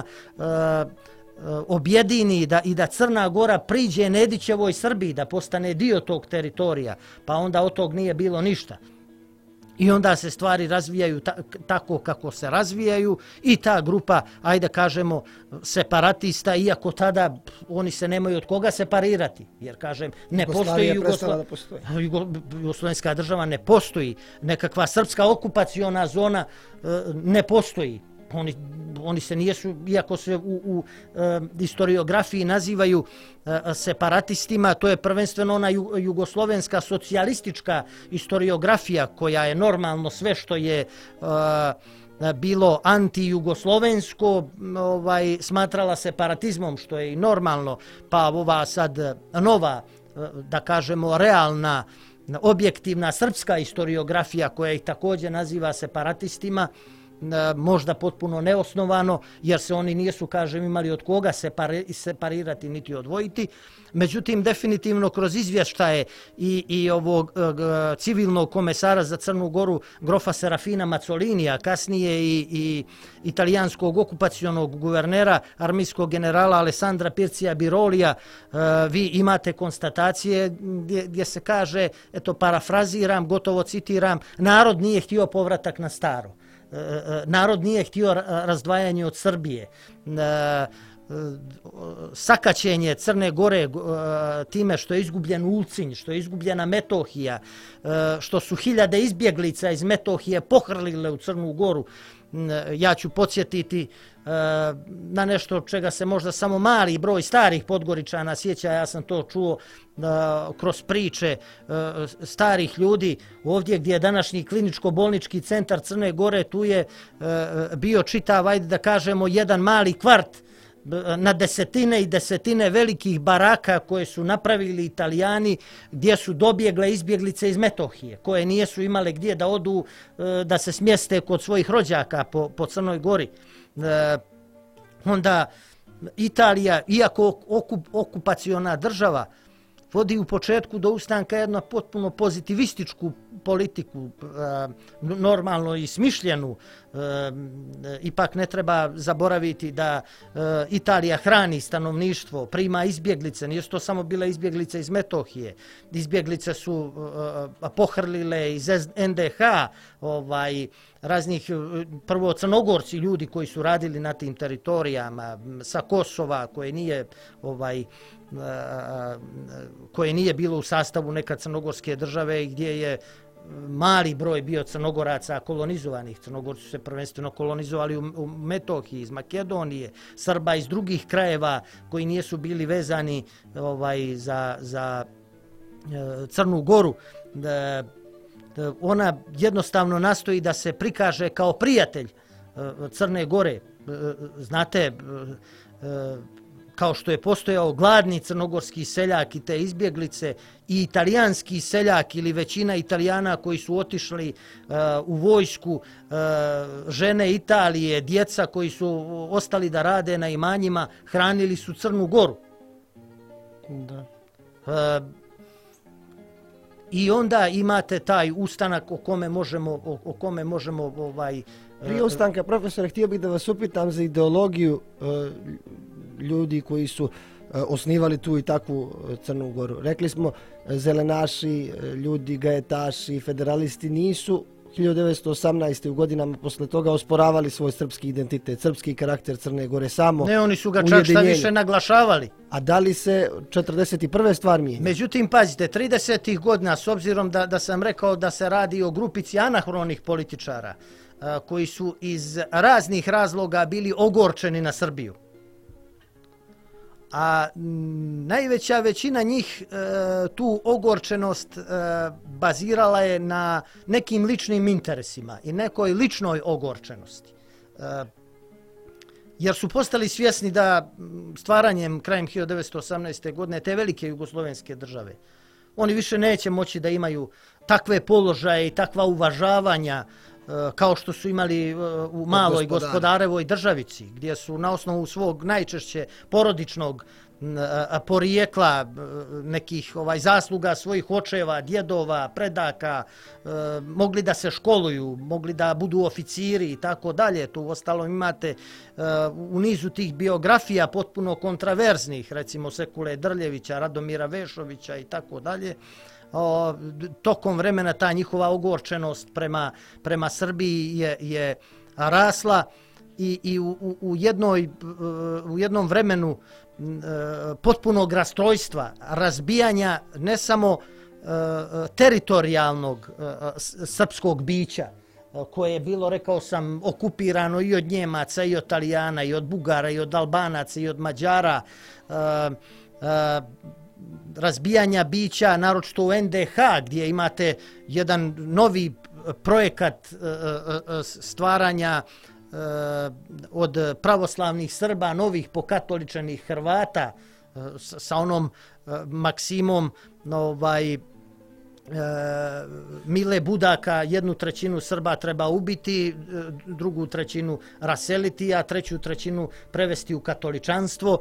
objedini i da Crna Gora priđe Nedićevoj Srbiji, da postane dio tog teritorija, pa onda od tog nije bilo ništa. I onda se stvari razvijaju tako kako se razvijaju i ta grupa, ajde kažemo, separatista, iako tada oni se nemaju od koga separirati. Jer, kažem, ne postoji Jugoslovenska država, ne postoji. Nekakva srpska okupaciona zona ne postoji. Oni se nijesu, iako se u historiografiji nazivaju separatistima, to je prvenstveno ona jugoslovenska socijalistička historiografija koja je normalno sve što je bilo antijugoslovensko smatrala separatizmom, što je i normalno, pa ova sad nova, da kažemo, realna, objektivna srpska historiografija koja ih također naziva separatistima, možda potpuno neosnovano, jer se oni nisu, kažem, imali od koga separirati niti odvojiti. Međutim, definitivno kroz izvještaje i ovog civilnog komesara za Crnu Goru, grofa Serafina Mazzolinija, kasnije i italijanskog okupacionog guvernera, armijskog generala Alessandra Pircija Birolija, vi imate konstatacije gdje se kaže, eto, parafraziram, gotovo citiram, narod nije htio povratak na staro. Narod nije htio razdvajanje od Srbije. Sakaćenje Crne Gore time što je izgubljen Ulcinj, što je izgubljena Metohija, što su hiljade izbjeglica iz Metohije pohrlile u Crnu Goru. Ja ću podsjetiti na nešto čega se možda samo mali broj starih Podgoričana sjeća. Ja sam to čuo kroz priče starih ljudi. Ovdje gdje je današnji kliničko-bolnički centar Crne Gore, tu je bio čitav, ajde da kažemo, jedan mali kvart na desetine i desetine velikih baraka koje su napravili Italijani, gdje su dobjegle izbjeglice iz Metohije, koje nijesu imale gdje da odu, da se smjeste kod svojih rođaka po Crnoj Gori. Onda Italija, iako okupaciona država, vodi u početku do ustanka jednu potpuno pozitivističku politiku, normalno i smišljenu. Ipak ne treba zaboraviti da Italija hrani stanovništvo, prima izbjeglice, nije to samo bile izbjeglice iz Metohije. Izbjeglice su pohrlile iz NDH, raznih, prvo Crnogorci, ljudi koji su radili na tim teritorijama, sa Kosova, koje nije bilo u sastavu neka crnogorske države i gdje je mali broj bio Crnogoraca kolonizovanih. Crnogorci su se prvenstveno kolonizovali u Metohiji, iz Makedonije, Srba iz drugih krajeva koji nisu bili vezani za Crnu Goru. Ona jednostavno nastoji da se prikaže kao prijatelj Crne Gore. Znate, kao što je postojao gladni crnogorski seljak i te izbjeglice i italijanski seljak ili većina Italijana koji su otišli u vojsku, žene Italije, djeca koji su ostali da rade na imanjima, hranili su Crnu Goru. Da. I onda imate taj ustanak o kome možemo Prije ustanka, profesore, htio bih da vas upitam za ideologiju ljudi koji su osnivali tu i takvu Crnu Goru. Rekli smo, zelenaši, ljudi, gajetaši, federalisti nisu 1918. u godinama posle toga osporavali svoj srpski identitet, srpski karakter Crne Gore, samo ne, oni su ga čak šta više naglašavali. A da li se 41. stvar mijenja? Međutim, pazite, 30. godina, s obzirom da sam rekao da se radi o grupici anahronih političara, koji su iz raznih razloga bili ogorčeni na Srbiju. A najveća većina njih tu ogorčenost bazirala je na nekim ličnim interesima i nekoj ličnoj ogorčenosti. Jer su postali svjesni da stvaranjem krajem 1918. godine te velike jugoslovenske države, oni više neće moći da imaju takve položaje i takva uvažavanja kao što su imali u maloj gospodarevoj državici, gdje su na osnovu svog najčešće porodičnog porijekla, nekih zasluga svojih očeva, djedova, predaka, mogli da se školuju, mogli da budu oficiri i tako dalje. Tu uostalom imate u nizu tih biografija potpuno kontraverznih, recimo Sekule Drljevića, Radomira Vešovića i tako dalje. Tokom vremena ta njihova ogorčenost prema Srbiji je rasla i u jednom vremenu potpunog rastrojstva, razbijanja ne samo teritorijalnog srpskog bića, koje je bilo, rekao sam, okupirano i od Njemaca, i od Talijana, i od Bugara, i od Albanaca, i od Mađara, razbijanja bića, naročito u NDH, gdje imate jedan novi projekat stvaranja od pravoslavnih Srba, novih pokatoličenih Hrvata, sa onom maksimom Mile Budaka, 1/3 Srba treba ubiti, 2/3 raseliti, a 3/3 prevesti u katoličanstvo.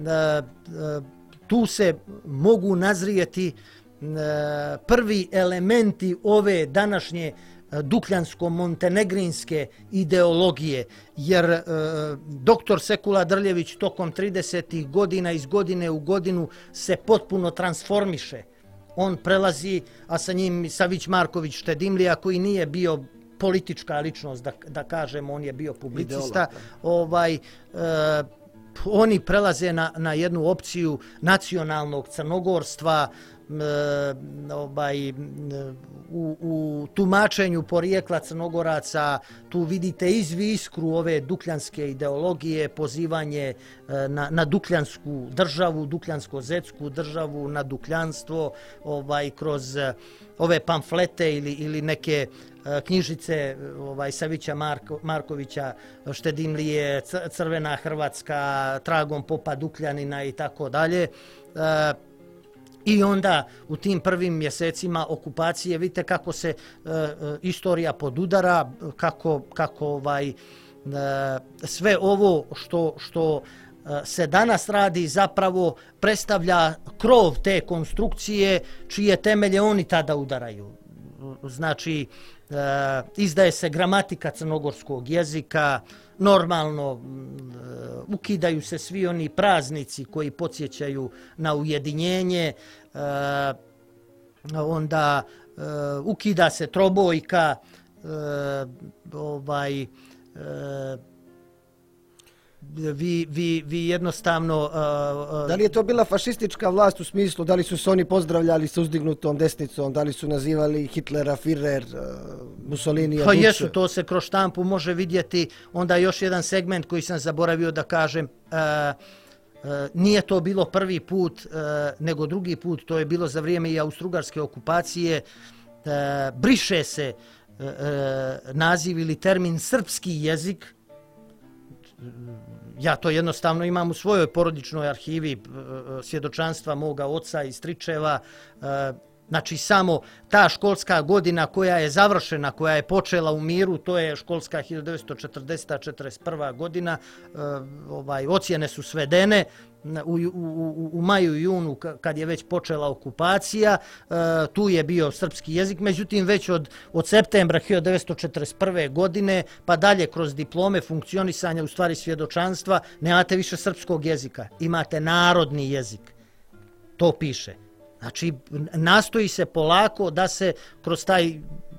Tu se mogu nazrijeti prvi elementi ove današnje dukljansko-montenegrinske ideologije, jer doktor Sekula Drljević tokom 30. godina iz godine u godinu se potpuno transformiše. On prelazi, a sa njim Savić Marković Štedimlija, koji nije bio politička ličnost, da kažemo, on je bio publicista. Oni prelaze na jednu opciju nacionalnog crnogorstva, u tumačenju porijekla Crnogoraca. Tu vidite iskru ove dukljanske ideologije, pozivanje na dukljansku državu, dukljansko-zetsku državu, na dukljanstvo, kroz ove pamflete ili neke knjižice Savića Markovića Štedimlije, Crvena Hrvatska, Tragom popa Dukljanina i tako dalje. I onda u tim prvim mjesecima okupacije vidite kako se istorija podudara, kako sve ovo što se danas radi zapravo predstavlja krov te konstrukcije čije temelje oni tada udaraju. Znači, izdaje se gramatika crnogorskog jezika, normalno ukidaju se svi oni praznici koji podsjećaju na ujedinjenje, onda ukida se trobojka, vi jednostavno... Da li je to bila fašistička vlast u smislu, da li su se oni pozdravljali s uzdignutom desnicom, da li su nazivali Hitlera, Führer, Mussolinija, Pa jesu, to se kroz štampu može vidjeti. Onda još jedan segment koji sam zaboravio da kažem, nije to bilo prvi put, nego drugi put, to je bilo za vrijeme i austrougarske okupacije. briše se naziv ili termin srpski jezik. Ja to jednostavno imam u svojoj porodičnoj arhivi svjedočanstva moga oca i stričeva. Znači samo ta školska godina koja je završena, koja je počela u miru, to je školska 1940-41. godina. Ocjene su svedene u maju i junu kad je već počela okupacija. Tu je bio srpski jezik, međutim već od septembra 1941. godine pa dalje kroz diplome funkcionisanja, u stvari svjedočanstva, nemate više srpskog jezika, imate narodni jezik. To piše. Znači, nastoji se polako da se kroz taj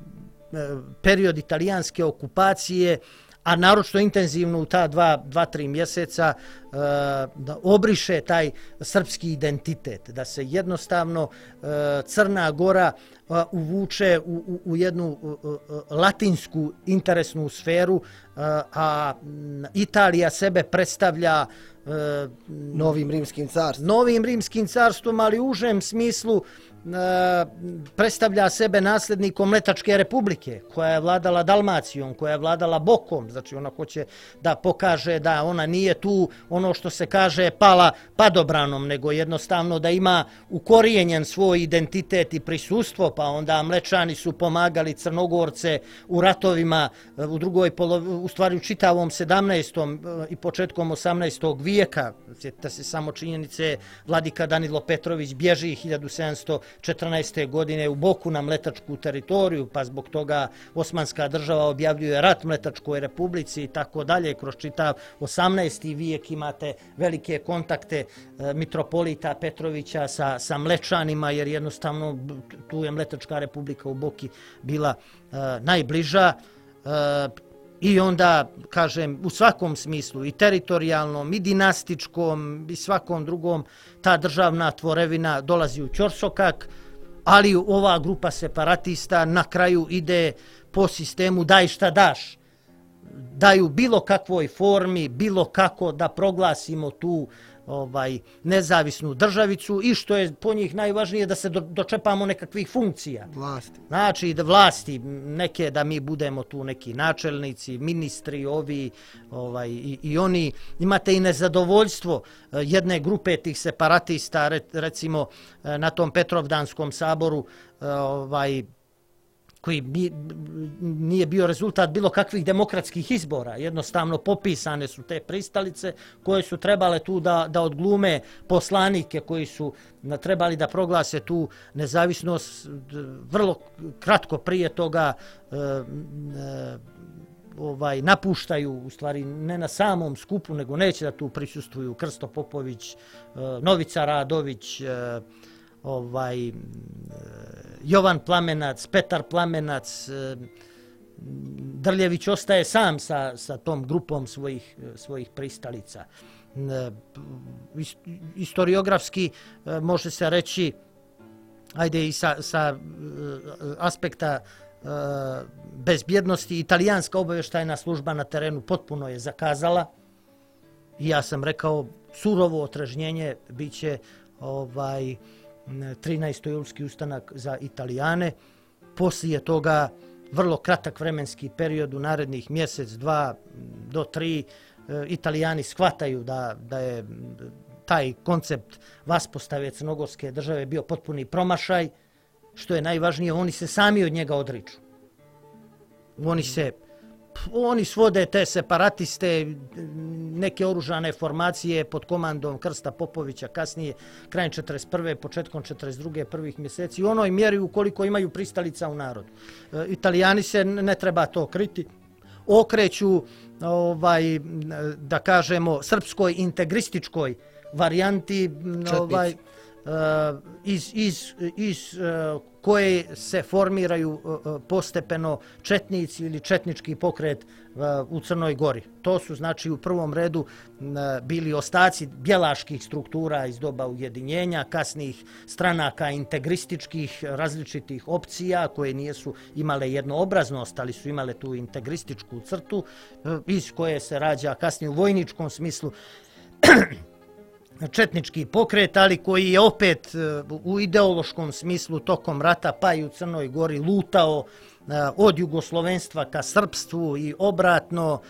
period italijanske okupacije, a naročito intenzivno u ta 2-3 mjeseca, da obriše taj srpski identitet, da se jednostavno Crna Gora uvuče u jednu latinsku interesnu sferu, a Italija sebe predstavlja novim rimskim carstvom, ali u užem smislu predstavlja sebe nasljednikom Mletačke republike, koja je vladala Dalmacijom, koja je vladala Bokom. Znači ona hoće da pokaže da ona nije tu ono što se kaže pala padobranom, nego jednostavno da ima ukorijenjen svoj identitet i prisustvo, pa onda Mlečani su pomagali Crnogorce u ratovima u drugoj u stvari u čitavom 17. i početkom 18. vijeka. Sjetite se samo činjenice, vladika Danilo Petrović bježi 1714. godine u Boku na Mletačku teritoriju, pa zbog toga Osmanska država objavljuje rat Mletačkoj republici i tako dalje. Kroz čitav 18. vijek imate velike kontakte mitropolita Petrovića sa Mlečanima, jer jednostavno tu je Mletačka republika u Boki bila najbliža. I onda, kažem, u svakom smislu, i teritorijalnom, i dinastičkom, i svakom drugom, ta državna tvorevina dolazi u ćorsokak, ali ova grupa separatista na kraju ide po sistemu daj šta daš. Daju bilo kakvoj formi, bilo kako da proglasimo tu nezavisnu državicu i što je po njih najvažnije da se dočepamo nekakvih funkcija. Znači da vlasti neke, da mi budemo tu neki načelnici, ministri, i oni. Imate i nezadovoljstvo jedne grupe tih separatista, recimo na tom Petrovdanskom saboru, koji nije bio rezultat bilo kakvih demokratskih izbora. Jednostavno popisane su te pristalice koje su trebale tu da odglume poslanike koji su trebali da proglase tu nezavisnost. Vrlo kratko prije toga napuštaju, u stvari ne na samom skupu, nego neće da tu prisustvuju Krsto Popović, Novica Radović, Jovan Plamenac, Petar Plamenac. Drljević ostaje sam sa tom grupom svojih pristalica. Historiografski može se reći, ajde i sa aspekta bezbjednosti, italijanska obavještajna služba na terenu potpuno je zakazala. I ja sam rekao, surovo otrežnjenje bit će 13. julski ustanak za Italijane. Poslije toga vrlo kratak vremenski period, u narednih mjesec, 2 do 3, Italijani shvataju da je taj koncept vaspostave crnogorske države bio potpuni promašaj. Što je najvažnije, oni se sami od njega odriču. Oni svode te separatiste, neke oružane formacije pod komandom Krsta Popovića, kasnije krajem 41. početkom 42. prvih mjeseci, u onoj mjeri ukoliko imaju pristalica u narodu. Italijani se, ne treba to kriti, okreću, da kažemo, srpskoj integrističkoj varijanti, iz koje se formiraju postepeno četnici ili četnički pokret u Crnoj Gori. To su znači u prvom redu bili ostaci bjelaških struktura iz doba ujedinjenja, kasnijih stranaka integrističkih različitih opcija koje nisu imale jednoobraznost, ali su imale tu integrističku crtu iz koje se rađa kasnije u vojničkom smislu četnički pokret, ali koji je opet u ideološkom smislu tokom rata pa i u Crnoj Gori lutao od jugoslovenstva ka srpstvu i obratno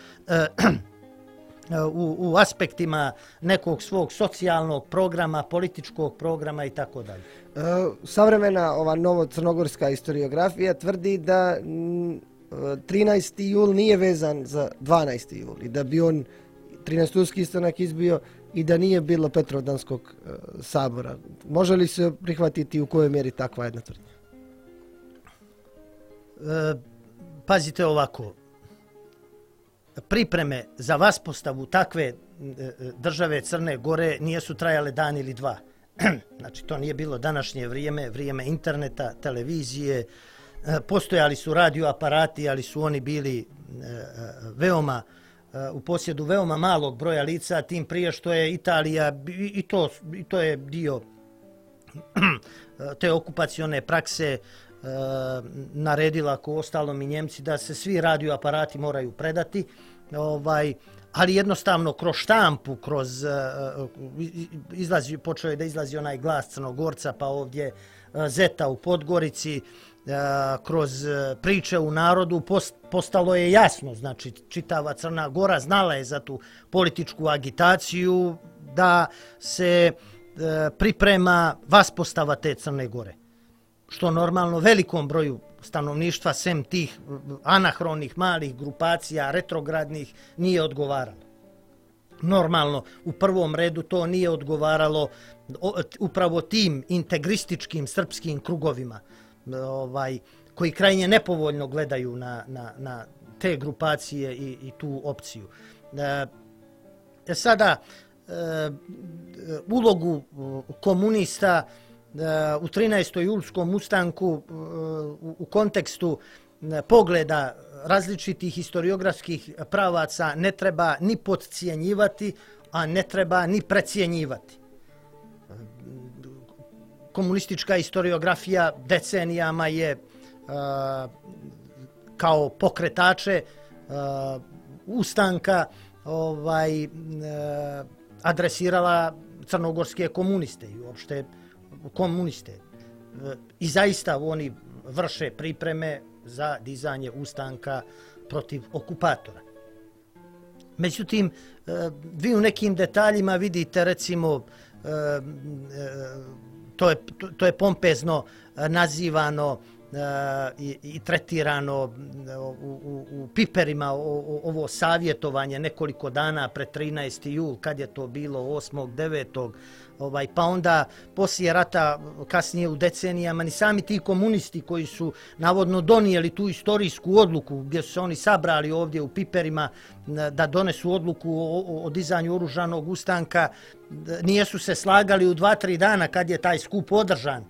u aspektima nekog svog socijalnog programa, političkog programa i tako dalje. Savremena ova novo-crnogorska historiografija tvrdi da 13. jul nije vezan za 12. jul i da bi on 13. julski istanak izbio i da nije bilo Petrovdanskog sabora. Može li se prihvatiti u kojoj mjeri takva jedna tvrdnja? Pazite ovako, pripreme za vaspostavu takve države Crne Gore nisu trajale dan ili dva. Znači, to nije bilo današnje vrijeme interneta, televizije, postojali su radioaparati, ali su oni bili veoma u posjedu veoma malog broja lica, tim prije što je Italija, i to je dio te okupacione prakse, naredila ako ostalom i Njemci da se svi radioaparati moraju predati, ali jednostavno kroz štampu, počeo je da izlazi onaj Glas Crnogorca, pa ovdje Zeta u Podgorici, kroz priče u narodu postalo je jasno, znači čitava Crna Gora znala je za tu političku agitaciju da se priprema vaspostava te Crne Gore, što normalno velikom broju stanovništva, sem tih anahronih malih grupacija, retrogradnih, nije odgovaralo. Normalno, u prvom redu to nije odgovaralo upravo tim integrističkim srpskim krugovima, koji krajnje nepovoljno gledaju na te grupacije i tu opciju. Sada, ulogu komunista u 13. julskom ustanku u kontekstu pogleda različitih historiografskih pravaca ne treba ni podcjenjivati, a ne treba ni precjenjivati. Komunistička historiografija decenijama je kao pokretače ustanka adresirala crnogorske komuniste i uopšte komuniste. I zaista oni vrše pripreme za dizanje ustanka protiv okupatora. Međutim, vi u nekim detaljima vidite, recimo, to je pompezno nazivano i tretirano u piperima ovo savjetovanje nekoliko dana pred 13. jul, kad je to bilo 8. 9. Pa onda poslije rata, kasnije u decenijama, ni sami ti komunisti koji su navodno donijeli tu istorijsku odluku gdje su se oni sabrali ovdje u piperima da donesu odluku o dizanju oružanog ustanka, nijesu se slagali u 2-3 dana kad je taj skup održan.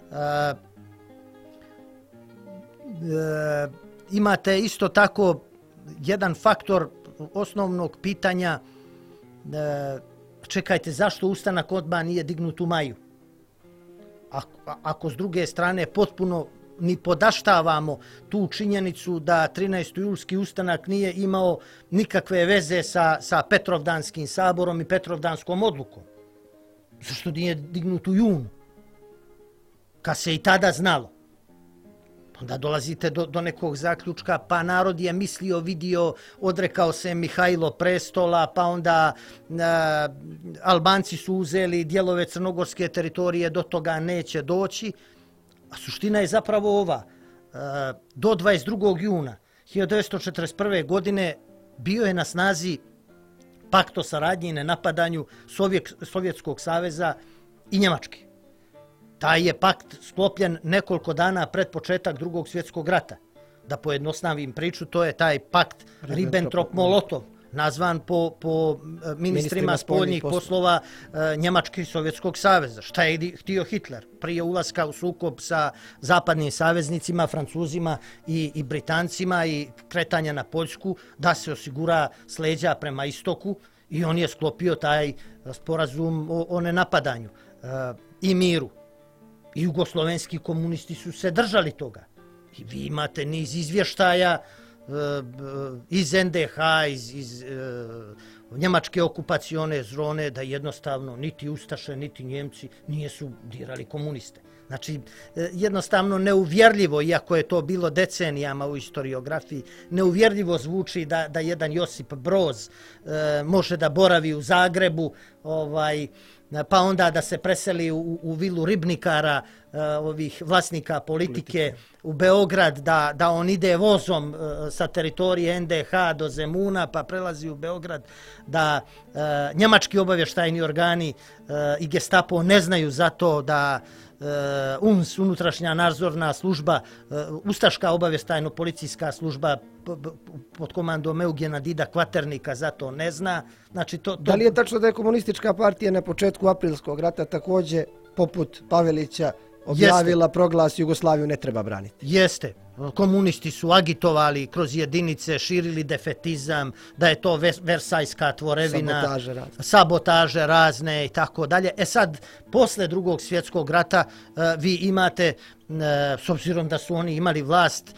Imate isto tako jedan faktor osnovnog pitanja, čekajte, zašto ustanak odmah nije dignut u maju? Ako s druge strane potpuno ni podaštavamo tu činjenicu da 13. julski ustanak nije imao nikakve veze sa Petrovdanskim saborom i Petrovdanskom odlukom. Zašto nije dignut u junu? Kad se i tada znalo. Onda dolazite do nekog zaključka, pa narod je mislio, vidio, odrekao se Mihajlo prestola, pa onda Albanci su uzeli dijelove crnogorske teritorije, do toga neće doći. A suština je zapravo ova. Do 22. juna 1941. godine bio je na snazi pakt o saradnji i nenapadanju Sovjetskog saveza i Njemačke. Taj je pakt sklopljen nekoliko dana pred početak Drugog svjetskog rata. Da pojednostavim priču, to je taj pakt Ribbentrop-Molotov, nazvan po ministrima spoljnih poslova Njemačke i Sovjetskog saveza. Šta je htio Hitler? Prije ulaska u sukob sa zapadnim saveznicima, Francuzima i Britancima i kretanja na Poljsku, da se osigura sleđa prema istoku, i on je sklopio taj sporazum o nenapadanju i miru. I jugoslovenski komunisti su se držali toga. I vi imate niz izvještaja iz NDH, iz njemačke okupacione zone, da jednostavno niti Ustaše, niti Njemci nisu dirali komuniste. Znači, jednostavno neuvjerljivo, iako je to bilo decenijama u historiografiji, neuvjerljivo zvuči da jedan Josip Broz može da boravi u Zagrebu, pa onda da se preseli u vilu ribnikara, ovih vlasnika politike u Beograd, da on ide vozom sa teritorije NDH do Zemuna, pa prelazi u Beograd, da njemački obavještajni organi i Gestapo ne znaju za to, da UNS, unutrašnja nadzorna služba, ustaška obavještajno-policijska služba pod komandom Eugena Dida Kvaternika za to ne zna. Znači, Da li je tačno da je komunistička partija na početku aprilskog rata također, poput Pavelića, objavila proglas Jugoslaviju ne treba braniti? Jeste. Komunisti su agitovali kroz jedinice, širili defetizam, da je to versajska tvorevina, sabotaže razne i tako dalje. Sad, posle Drugog svjetskog rata vi imate, s obzirom da su oni imali vlast,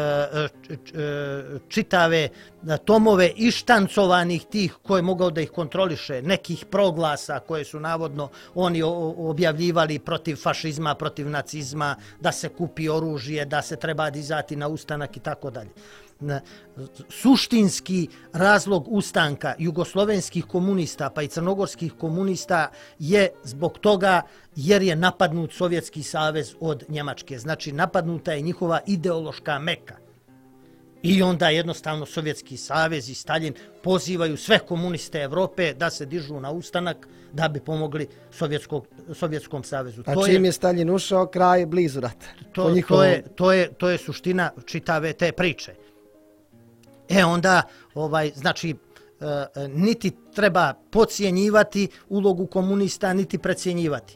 čitave tomove ištancovanih tih koje mogao da ih kontroliše, nekih proglasa koje su navodno oni objavljivali protiv fašizma, protiv nacizma, da se kupi oružje, da se treba dizati na ustanak i tako dalje. Suštinski razlog ustanka jugoslovenskih komunista pa i crnogorskih komunista je zbog toga jer je napadnut Sovjetski savez od Njemačke. Znači, napadnuta je njihova ideološka meka. I onda jednostavno Sovjetski savez i Stalin pozivaju sve komuniste Evrope da se dižu na ustanak da bi pomogli Sovjetskom savezu. A čim je Stalin ušao, kraj je blizu rata. To je suština čitave te priče. Onda, znači, niti treba podcjenjivati ulogu komunista, niti precjenjivati.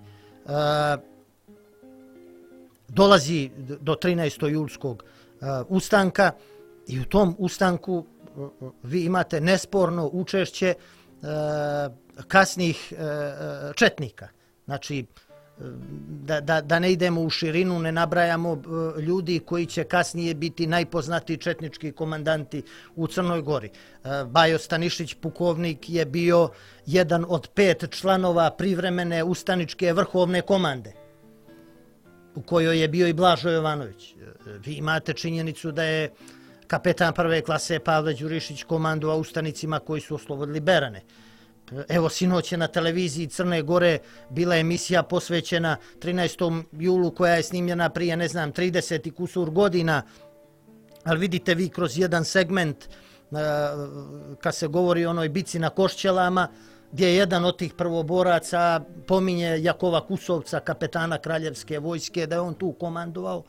Dolazi do 13. julskog ustanka i u tom ustanku vi imate nesporno učešće kasnih četnika. Znači, da ne idemo u širinu, ne nabrajamo ljudi koji će kasnije biti najpoznatiji četnički komandanti u Crnoj Gori. Bajo Stanišić, pukovnik, je bio jedan od 5 članova privremene ustaničke vrhovne komande, u kojoj je bio i Blažo Jovanović. Vi imate činjenicu da je kapetan prve klase Pavle Đurišić komandovao ustanicima koji su oslobodili Berane. Evo, sinoć je na televiziji Crne Gore bila emisija posvećena 13. julu koja je snimljena prije, 30 i kusur godina, ali vidite vi kroz jedan segment kad se govori o onoj bici na Košćelama, gdje je jedan od tih prvoboraca pominje Jakova Kusovca, kapetana Kraljevske vojske, da je on tu komandovao.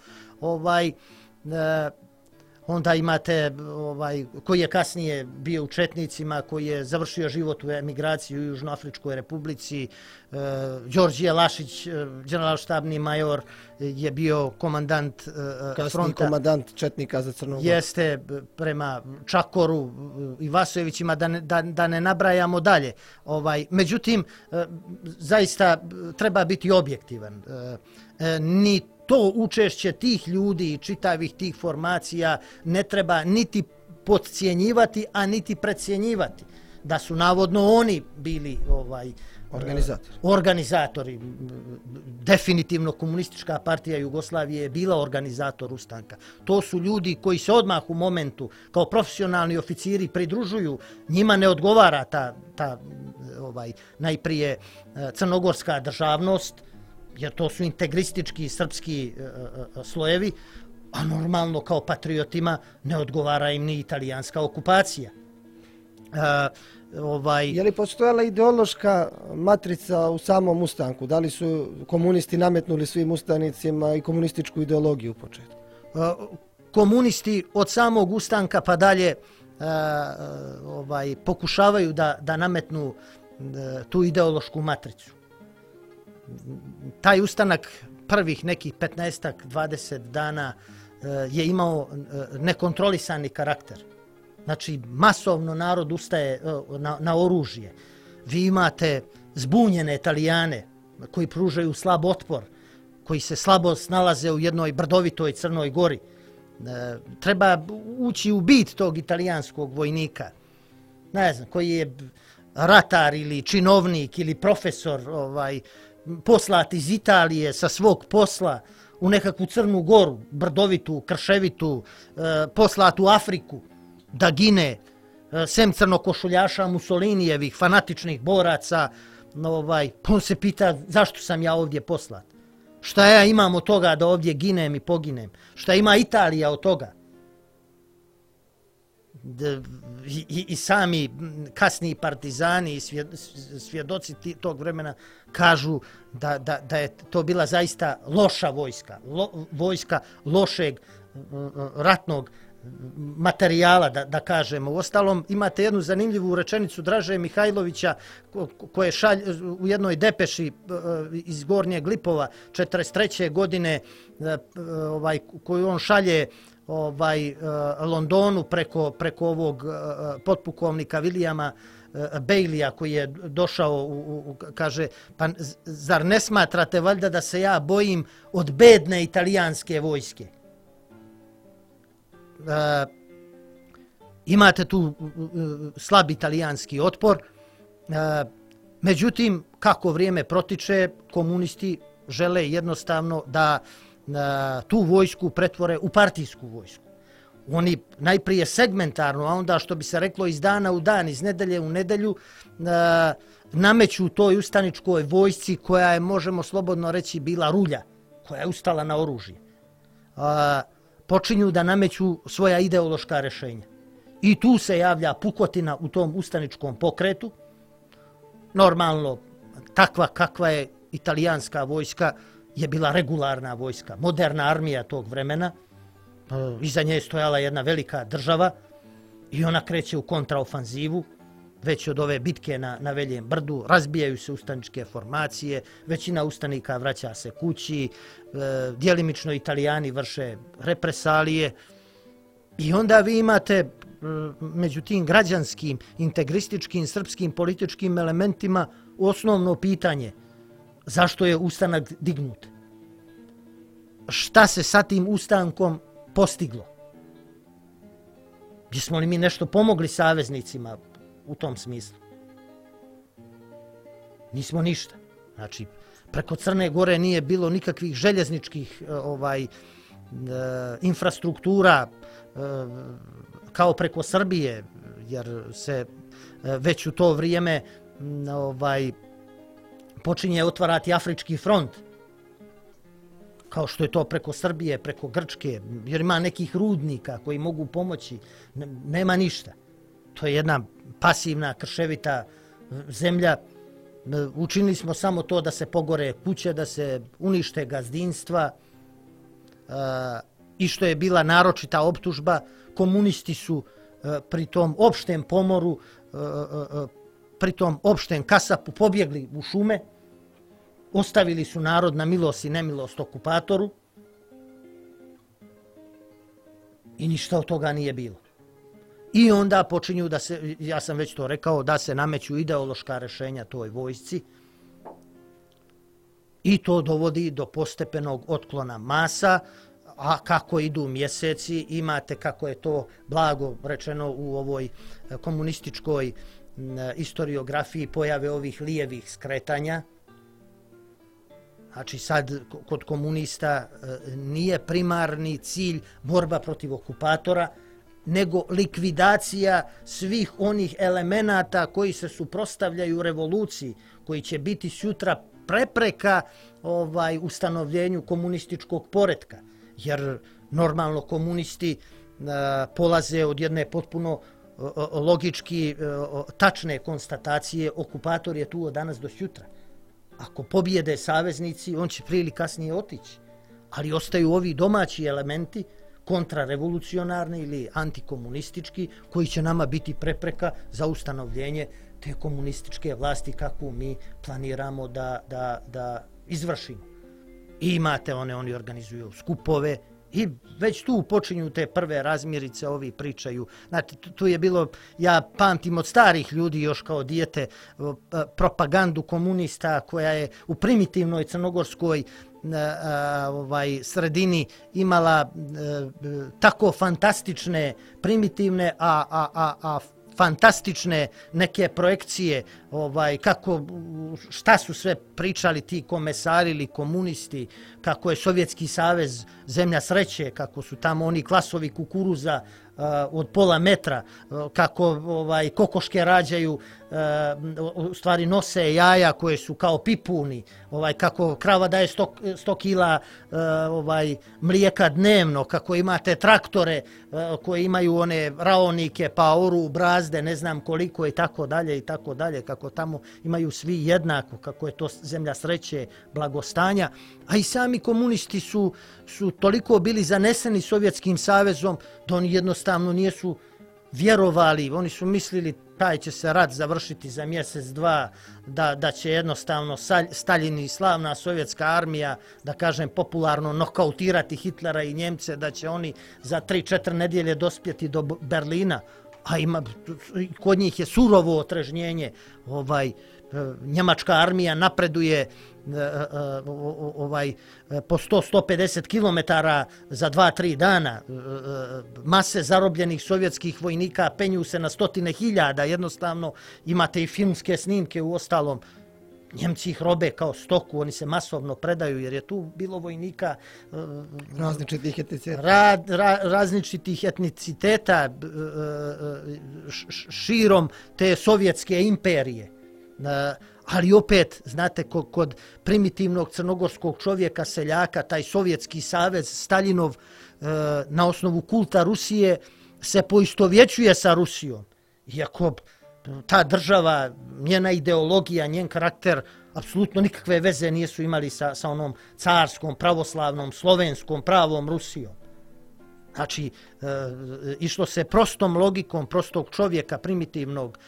Onda imate koji je kasnije bio u Četnicima, koji je završio život u emigraciji u Južnoafričkoj republici. Đorđije Lašić, generalštabni major, je bio komandant fronta. Kasni komandant Četnika za Crnu Goru. Jeste, prema Čakoru i Vasojevićima, da ne nabrajamo dalje. Međutim, zaista treba biti objektivan. Ni to učešće tih ljudi i čitavih tih formacija ne treba niti podcjenjivati, a niti precjenjivati. Da su navodno oni bili organizatori. Definitivno komunistička partija Jugoslavije je bila organizator ustanka. To su ljudi koji se odmah u momentu kao profesionalni oficiri pridružuju. Njima ne odgovara ta najprije crnogorska državnost, jer to su integristički srpski slojevi, a normalno kao patriotima ne odgovara im ni italijanska okupacija. Je li postojala ideološka matrica u samom ustanku? Da li su komunisti nametnuli svim ustanicima i komunističku ideologiju u početku? Komunisti od samog ustanka pa dalje pokušavaju da nametnu tu ideološku matricu. Taj ustanak prvih nekih 15-20 dana je imao nekontrolisani karakter. Znači, masovno narod ustaje na oružje. Vi imate zbunjene Italijane koji pružaju slab otpor, koji se slabo snalaze u jednoj brdovitoj Crnoj Gori. Treba ući u bit tog italijanskog vojnika, koji je ratar ili činovnik ili profesor poslat iz Italije sa svog posla u nekakvu Crnu Goru, brdovitu, krševitu, poslat u Afriku da gine, sem crnokošuljaša Mussolinijevih, fanatičnih boraca, pa on se pita zašto sam ja ovdje poslat? Šta ja imam od toga da ovdje ginem i poginem? Šta ima Italija od toga? I sami kasniji partizani i svjedoci tog vremena kažu da je to bila zaista loša vojska, vojska lošeg ratnog materijala, da kažemo. Uostalom, imate jednu zanimljivu rečenicu Draže Mihajlovića koje u jednoj depeši iz Gornjeg Lipova 43. godine koju on šalje Londonu preko ovog potpukovnika Williama Baileya koji je došao, kaže, pa zar ne smatrate valjda da se ja bojim od bedne italijanske vojske? Imate tu slab italijanski otpor, međutim, kako vrijeme protiče, komunisti žele jednostavno da tu vojsku pretvore u partijsku vojsku. Oni najprije segmentarno, a onda, što bi se reklo, iz dana u dan, iz nedelje u nedelju, nameću toj ustaničkoj vojsci koja je, možemo slobodno reći, bila rulja, koja je ustala na oružje. Počinju da nameću svoja ideološka rješenja. I tu se javlja pukotina u tom ustaničkom pokretu. Normalno, takva kakva je italijanska vojska je bila regularna vojska, moderna armija tog vremena. Iza nje je stojala jedna velika država i ona kreće u kontraofanzivu. Već od ove bitke na Veljem brdu razbijaju se ustaničke formacije, većina ustanika vraća se kući, djelimično Italijani vrše represalije i onda vi imate među tim građanskim, integrističkim, srpskim političkim elementima osnovno pitanje: zašto je ustanak dignut? Šta se sa tim ustankom postiglo? Jesmo li mi nešto pomogli saveznicima u tom smislu? Nismo ništa. Znači, preko Crne Gore nije bilo nikakvih željezničkih infrastruktura kao preko Srbije, jer se već u to vrijeme počinje otvarati Afrički front, kao što je to preko Srbije, preko Grčke, jer ima nekih rudnika koji mogu pomoći. Nema ništa. To je jedna pasivna, krševita zemlja. Učinili smo samo to da se pogore kuće, da se unište gazdinstva, i što je bila naročita optužba, komunisti su pri tom opštem pomoru, pri tom opštem kasapu pobjegli u šume, ostavili su narod na milost i nemilost okupatoru i ništa od toga nije bilo. I onda počinju da se, ja sam već to rekao, da se nameću ideološka rješenja toj vojsci i to dovodi do postepenog otklona masa, a kako idu mjeseci, imate, kako je to blago rečeno u ovoj komunističkoj historiografiji, pojave ovih lijevih skretanja. Znači sad kod komunista nije primarni cilj borba protiv okupatora, nego likvidacija svih onih elemenata koji se suprotstavljaju revoluciji, koji će biti sutra prepreka ustanovljenju komunističkog poretka. Jer normalno komunisti polaze od jedne potpuno logički tačne konstatacije: okupator je tu od danas do sutra. Ako pobijede saveznici, on će prije ili kasnije otići. Ali ostaju ovi domaći elementi, kontrarevolucionarni ili antikomunistički, koji će nama biti prepreka za ustanovljenje te komunističke vlasti kakvu mi planiramo da izvršimo. I imate oni organizuju skupove i već tu počinju te prve razmirice, ovi pričaju. Znate, tu je bilo, ja pamtim od starih ljudi još kao dijete, propagandu komunista koja je u primitivnoj crnogorskoj sredini imala tako fantastične, primitivne, a fantastične neke projekcije, šta su sve pričali ti komesari ili komunisti, kako je Sovjetski savez zemlja sreće, kako su tamo oni klasovi kukuruza od pola metra, kako kokoške rađaju, u stvari nose jaja koje su kao pipuni, kako krava daje 100 kila mlijeka dnevno, kako imate traktore koji imaju one raonike pa oru brazde, ne znam koliko i tako dalje, kako tamo imaju svi jednako, kako je to zemlja sreće, blagostanja, a i sami komunisti su toliko bili zaneseni Sovjetskim savezom da oni jednostavno nisu vjerovali, oni su mislili taj će se rat završiti za mjesec, dva, da će jednostavno Staljin i slavna sovjetska armija, da kažem popularno, nokautirati Hitlera i Njemce, da će oni za 3-4 nedjelje dospjeti do Berlina, a kod njih je surovo otrežnjenje, njemačka armija napreduje po 100-150 km za 2-3 dana. Mase zarobljenih sovjetskih vojnika penju se na 100.000, jednostavno imate i filmske snimke u ostalom. Njemci ih robe kao stoku, oni se masovno predaju jer je tu bilo vojnika različitih etniciteta širom te sovjetske imperije. Ali opet, znate, kod primitivnog crnogorskog čovjeka, seljaka, taj Sovjetski savez, Staljinov, na osnovu kulta Rusije, se poistovjećuje sa Rusijom. Iako ta država, njena ideologija, njen karakter, apsolutno nikakve veze nisu imali sa onom carskom, pravoslavnom, slovenskom, pravom Rusijom. Znači, išlo se prostom logikom prostog čovjeka, primitivnog.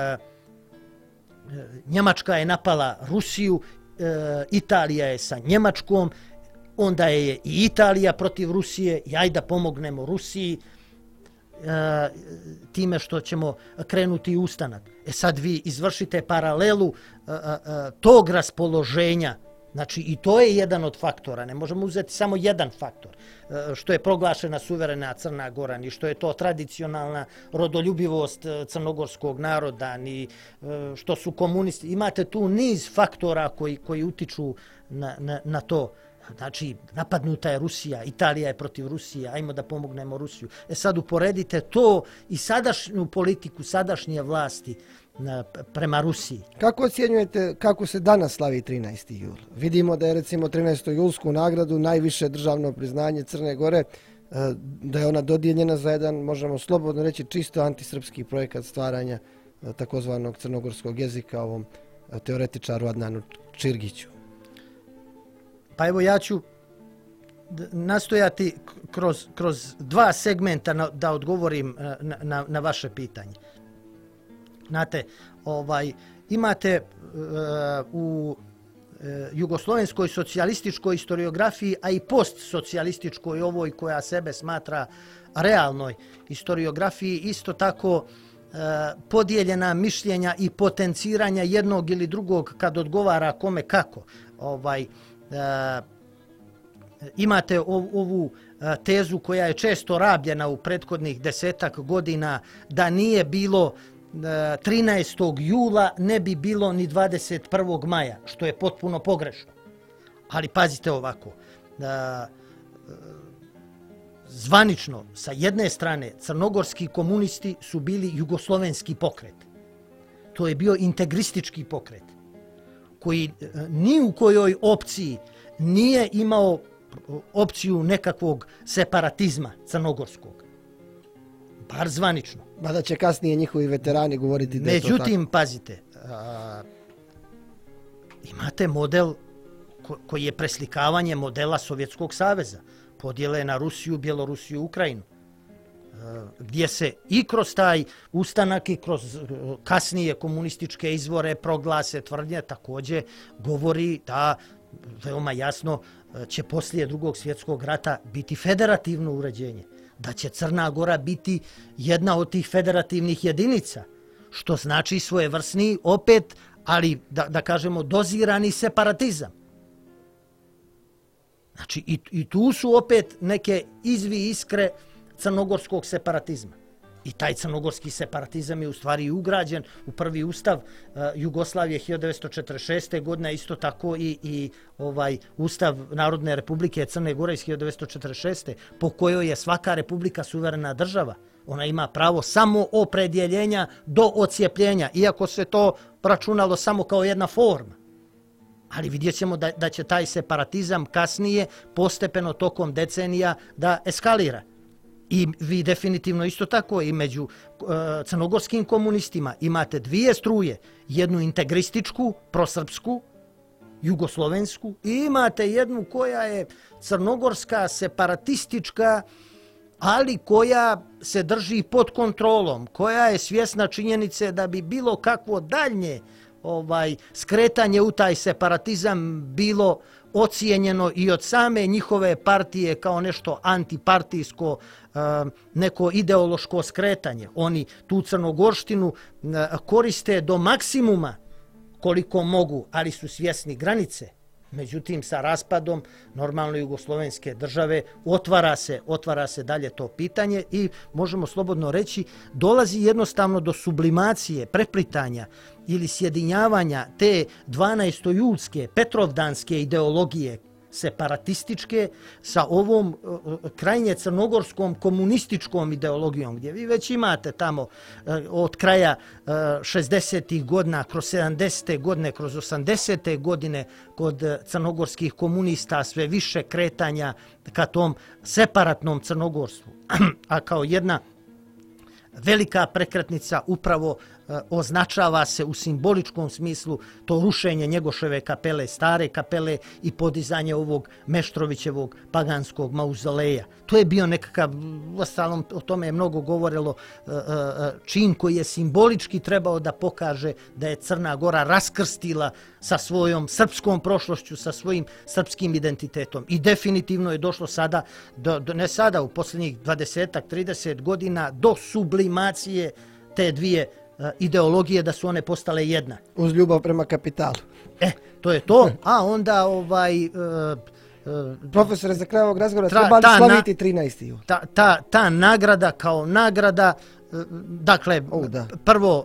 Njemačka je napala Rusiju, Italija je sa Njemačkom, onda je i Italija protiv Rusije i ajde da pomognemo Rusiji time što ćemo krenuti u ustanak. Sad vi izvršite paralelu tog raspoloženja, znači i to je jedan od faktora, ne možemo uzeti samo jedan faktor, što je proglašena suverena Crna Gora, ni što je to tradicionalna rodoljubivost crnogorskog naroda, ni što su komunisti. Imate tu niz faktora koji utiču na to. Znači, napadnuta je Rusija, Italija je protiv Rusije, ajmo da pomognemo Rusiju. Sad uporedite to i sadašnju politiku, sadašnje vlasti prema Rusiji. Kako ocjenjujete kako se danas slavi 13. jul? Vidimo da je recimo 13. julsku nagradu najviše državno priznanje Crne Gore, da je ona dodijeljena za jedan, možemo slobodno reći, čisto antisrpski projekat stvaranja takozvanog crnogorskog jezika ovom teoretičaru Adnanu Čirgiću. Pa evo ja ću nastojati kroz dva segmenta da odgovorim na vaše pitanje. Znate, imate u jugoslovenskoj socijalističkoj historiografiji, a i postsocijalističkoj, ovoj koja sebe smatra realnoj historiografiji, isto tako podijeljena mišljenja i potenciranja jednog ili drugog kad odgovara kome kako. Imate ovu tezu koja je često rabljena u prethodnih 10-ak godina, da nije bilo 13. jula, ne bi bilo ni 21. maja, što je potpuno pogrešno. Ali pazite ovako, zvanično, sa jedne strane, crnogorski komunisti su bili jugoslovenski pokret. To je bio integristički pokret, koji ni u kojoj opciji nije imao opciju nekakvog separatizma crnogorskog. Bar zvanično. Mada će kasnije njihovi veterani govoriti da je to tako. Međutim, pazite, imate model koji je preslikavanje modela Sovjetskog saveza. Podjele na Rusiju, Bjelorusiju, Ukrajinu. Gdje se i kroz taj ustanak i kroz kasnije komunističke izvore, proglase, tvrdnje, također govori da veoma jasno će poslije Drugog svjetskog rata biti federativno uređenje. Da će Crna Gora biti jedna od tih federativnih jedinica, što znači svojevrsni opet, ali da kažemo dozirani separatizam. Znači i tu su opet neke izvi iskre crnogorskog separatizma. I taj crnogorski separatizam je u stvari ugrađen u prvi ustav Jugoslavije 1946. godine, isto tako i ustav Narodne republike Crne Gore iz 1946. po kojoj je svaka republika suverena država. Ona ima pravo samo opredjeljenja do ocijepljenja, iako se to računalo samo kao jedna forma. Ali vidjet ćemo da će taj separatizam kasnije, postepeno tokom decenija, da eskalira. I vi definitivno isto tako i među crnogorskim komunistima imate dvije struje, jednu integrističku, prosrpsku, jugoslovensku, i imate jednu koja je crnogorska, separatistička, ali koja se drži pod kontrolom, koja je svjesna činjenice da bi bilo kakvo daljnje skretanje u taj separatizam bilo ocijenjeno i od same njihove partije kao nešto antipartijsko, neko ideološko skretanje. Oni tu crnogorštinu koriste do maksimuma koliko mogu, ali su svjesni granice. Međutim, sa raspadom normalno jugoslovenske države otvara se dalje to pitanje i možemo slobodno reći dolazi jednostavno do sublimacije, preplitanja ili sjedinjavanja te 12-julske petrovdanske ideologije separatističke sa ovom krajnje crnogorskom komunističkom ideologijom, gdje vi već imate tamo od kraja 60. godina, kroz 70. godine, kroz 80. godine kod crnogorskih komunista sve više kretanja ka tom separatnom crnogorstvu. A kao jedna velika prekretnica upravo označava se u simboličkom smislu to rušenje Njegoševe kapele, stare kapele i podizanje ovog Meštrovićevog paganskog mauzoleja. To je bio nekakav, uostalom o tome je mnogo govorilo, čin koji je simbolički trebao da pokaže da je Crna Gora raskrstila sa svojom srpskom prošlošću, sa svojim srpskim identitetom. I definitivno je došlo sada, ne sada, u posljednjih 20-30 godina, do sublimacije te dvije ideologije, da su one postale jedna. Uz ljubav prema kapitalu. To je to. A onda profesore, za kraj ovog razgovora trebali slaviti 13. jul. Ta nagrada kao nagrada, dakle, prvo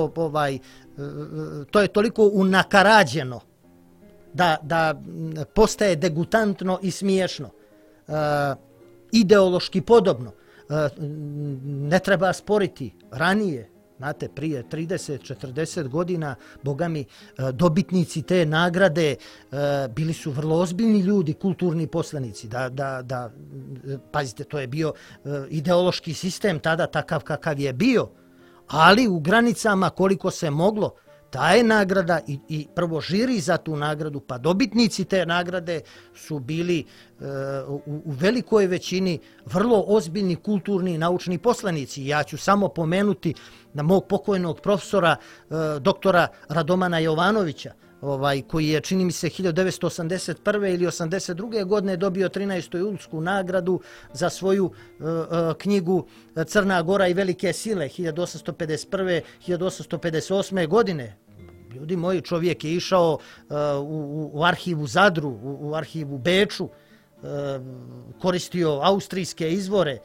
to je toliko unakarađeno da postaje degutantno i smiješno. Ideološki podobno. Ne treba sporiti. Ranije, znate, prije 30-40 godina, bogami, dobitnici te nagrade bili su vrlo ozbiljni ljudi, kulturni poslanici. Pazite, to je bio ideološki sistem tada takav kakav je bio, ali u granicama koliko se moglo. Ta je nagrada i prvo žiri za tu nagradu, pa dobitnici te nagrade su bili u velikoj većini vrlo ozbiljni kulturni i naučni poslanici. Ja ću samo pomenuti na mog pokojnog profesora doktora Radomana Jovanovića, koji je, čini mi se, 1981. ili 82. godine dobio 13. julsku nagradu za svoju knjigu Crna Gora i velike sile 1851. 1858. godine. Ljudi moji, čovjek je išao u arhiv u Zadru, u arhiv u Beču, koristio austrijske izvore.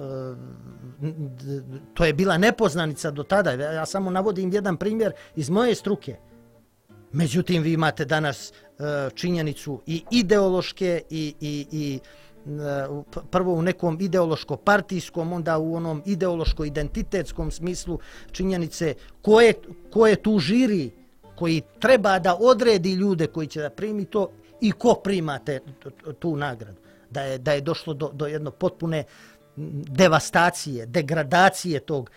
To je bila nepoznanica do tada. Ja samo navodim jedan primjer iz moje struke. Međutim, vi imate danas činjenicu i ideološke i prvo u nekom ideološko-partijskom, onda u onom ideološko-identitetskom smislu činjenice ko je tu žiri, koji treba da odredi ljude koji će da primi to i ko prima tu nagradu. Da je došlo do jedno potpune devastacije, degradacije tog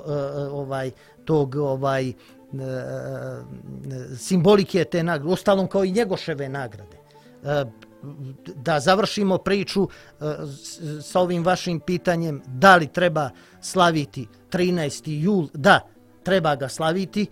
simbolike te nagrade, ostalom kao i Njegoševe nagrade. Da završimo priču sa ovim vašim pitanjem, da li treba slaviti 13. jul? Da, treba ga slaviti.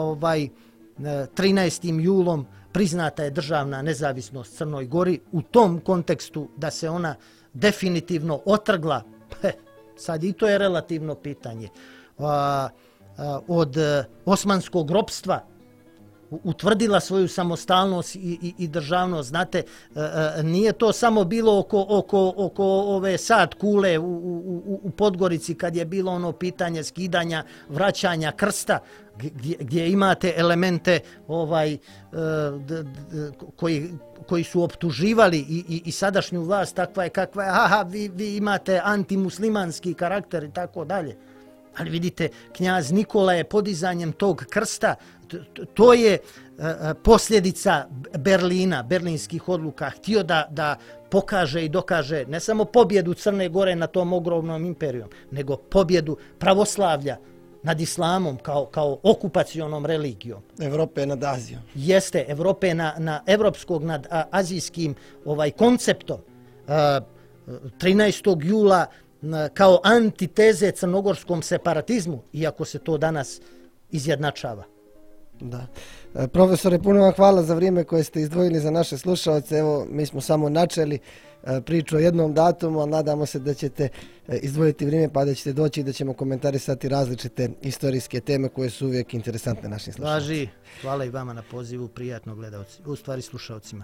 13. julom priznata je državna nezavisnost Crnoj Gori. U tom kontekstu da se ona definitivno otrgla, sad i to je relativno pitanje, od osmanskog ropstva utvrdila svoju samostalnost i državnost. Znate, nije to samo bilo oko ove sad kule u Podgorici kad je bilo ono pitanje skidanja, vraćanja krsta, gdje imate elemente koji su optuživali i sadašnju vlast takva je kakva je, aha, vi imate antimuslimanski karakter i tako dalje. Ali vidite, knjaz Nikola je podizanjem tog krsta, to je posljedica Berlina, berlinskih odluka, htio da pokaže i dokaže ne samo pobjedu Crne Gore na tom ogromnom imperijom, nego pobjedu pravoslavlja nad islamom kao okupacionom religijom. Evrope nad Azijom. Jeste, Evrope na evropskog nad azijskim konceptom. 13. jula kao antiteze crnogorskom separatizmu, iako se to danas izjednačava. Da. Profesore, puno vam hvala za vrijeme koje ste izdvojili za naše slušalce. Evo, mi smo samo načeli priču o jednom datumu, ali nadamo se da ćete izdvojiti vrijeme pa da ćete doći i da ćemo komentarisati različite istorijske teme koje su uvijek interesantne našim slušalcima. Hvala i vama na pozivu, prijatno gledalci, u stvari slušalcima.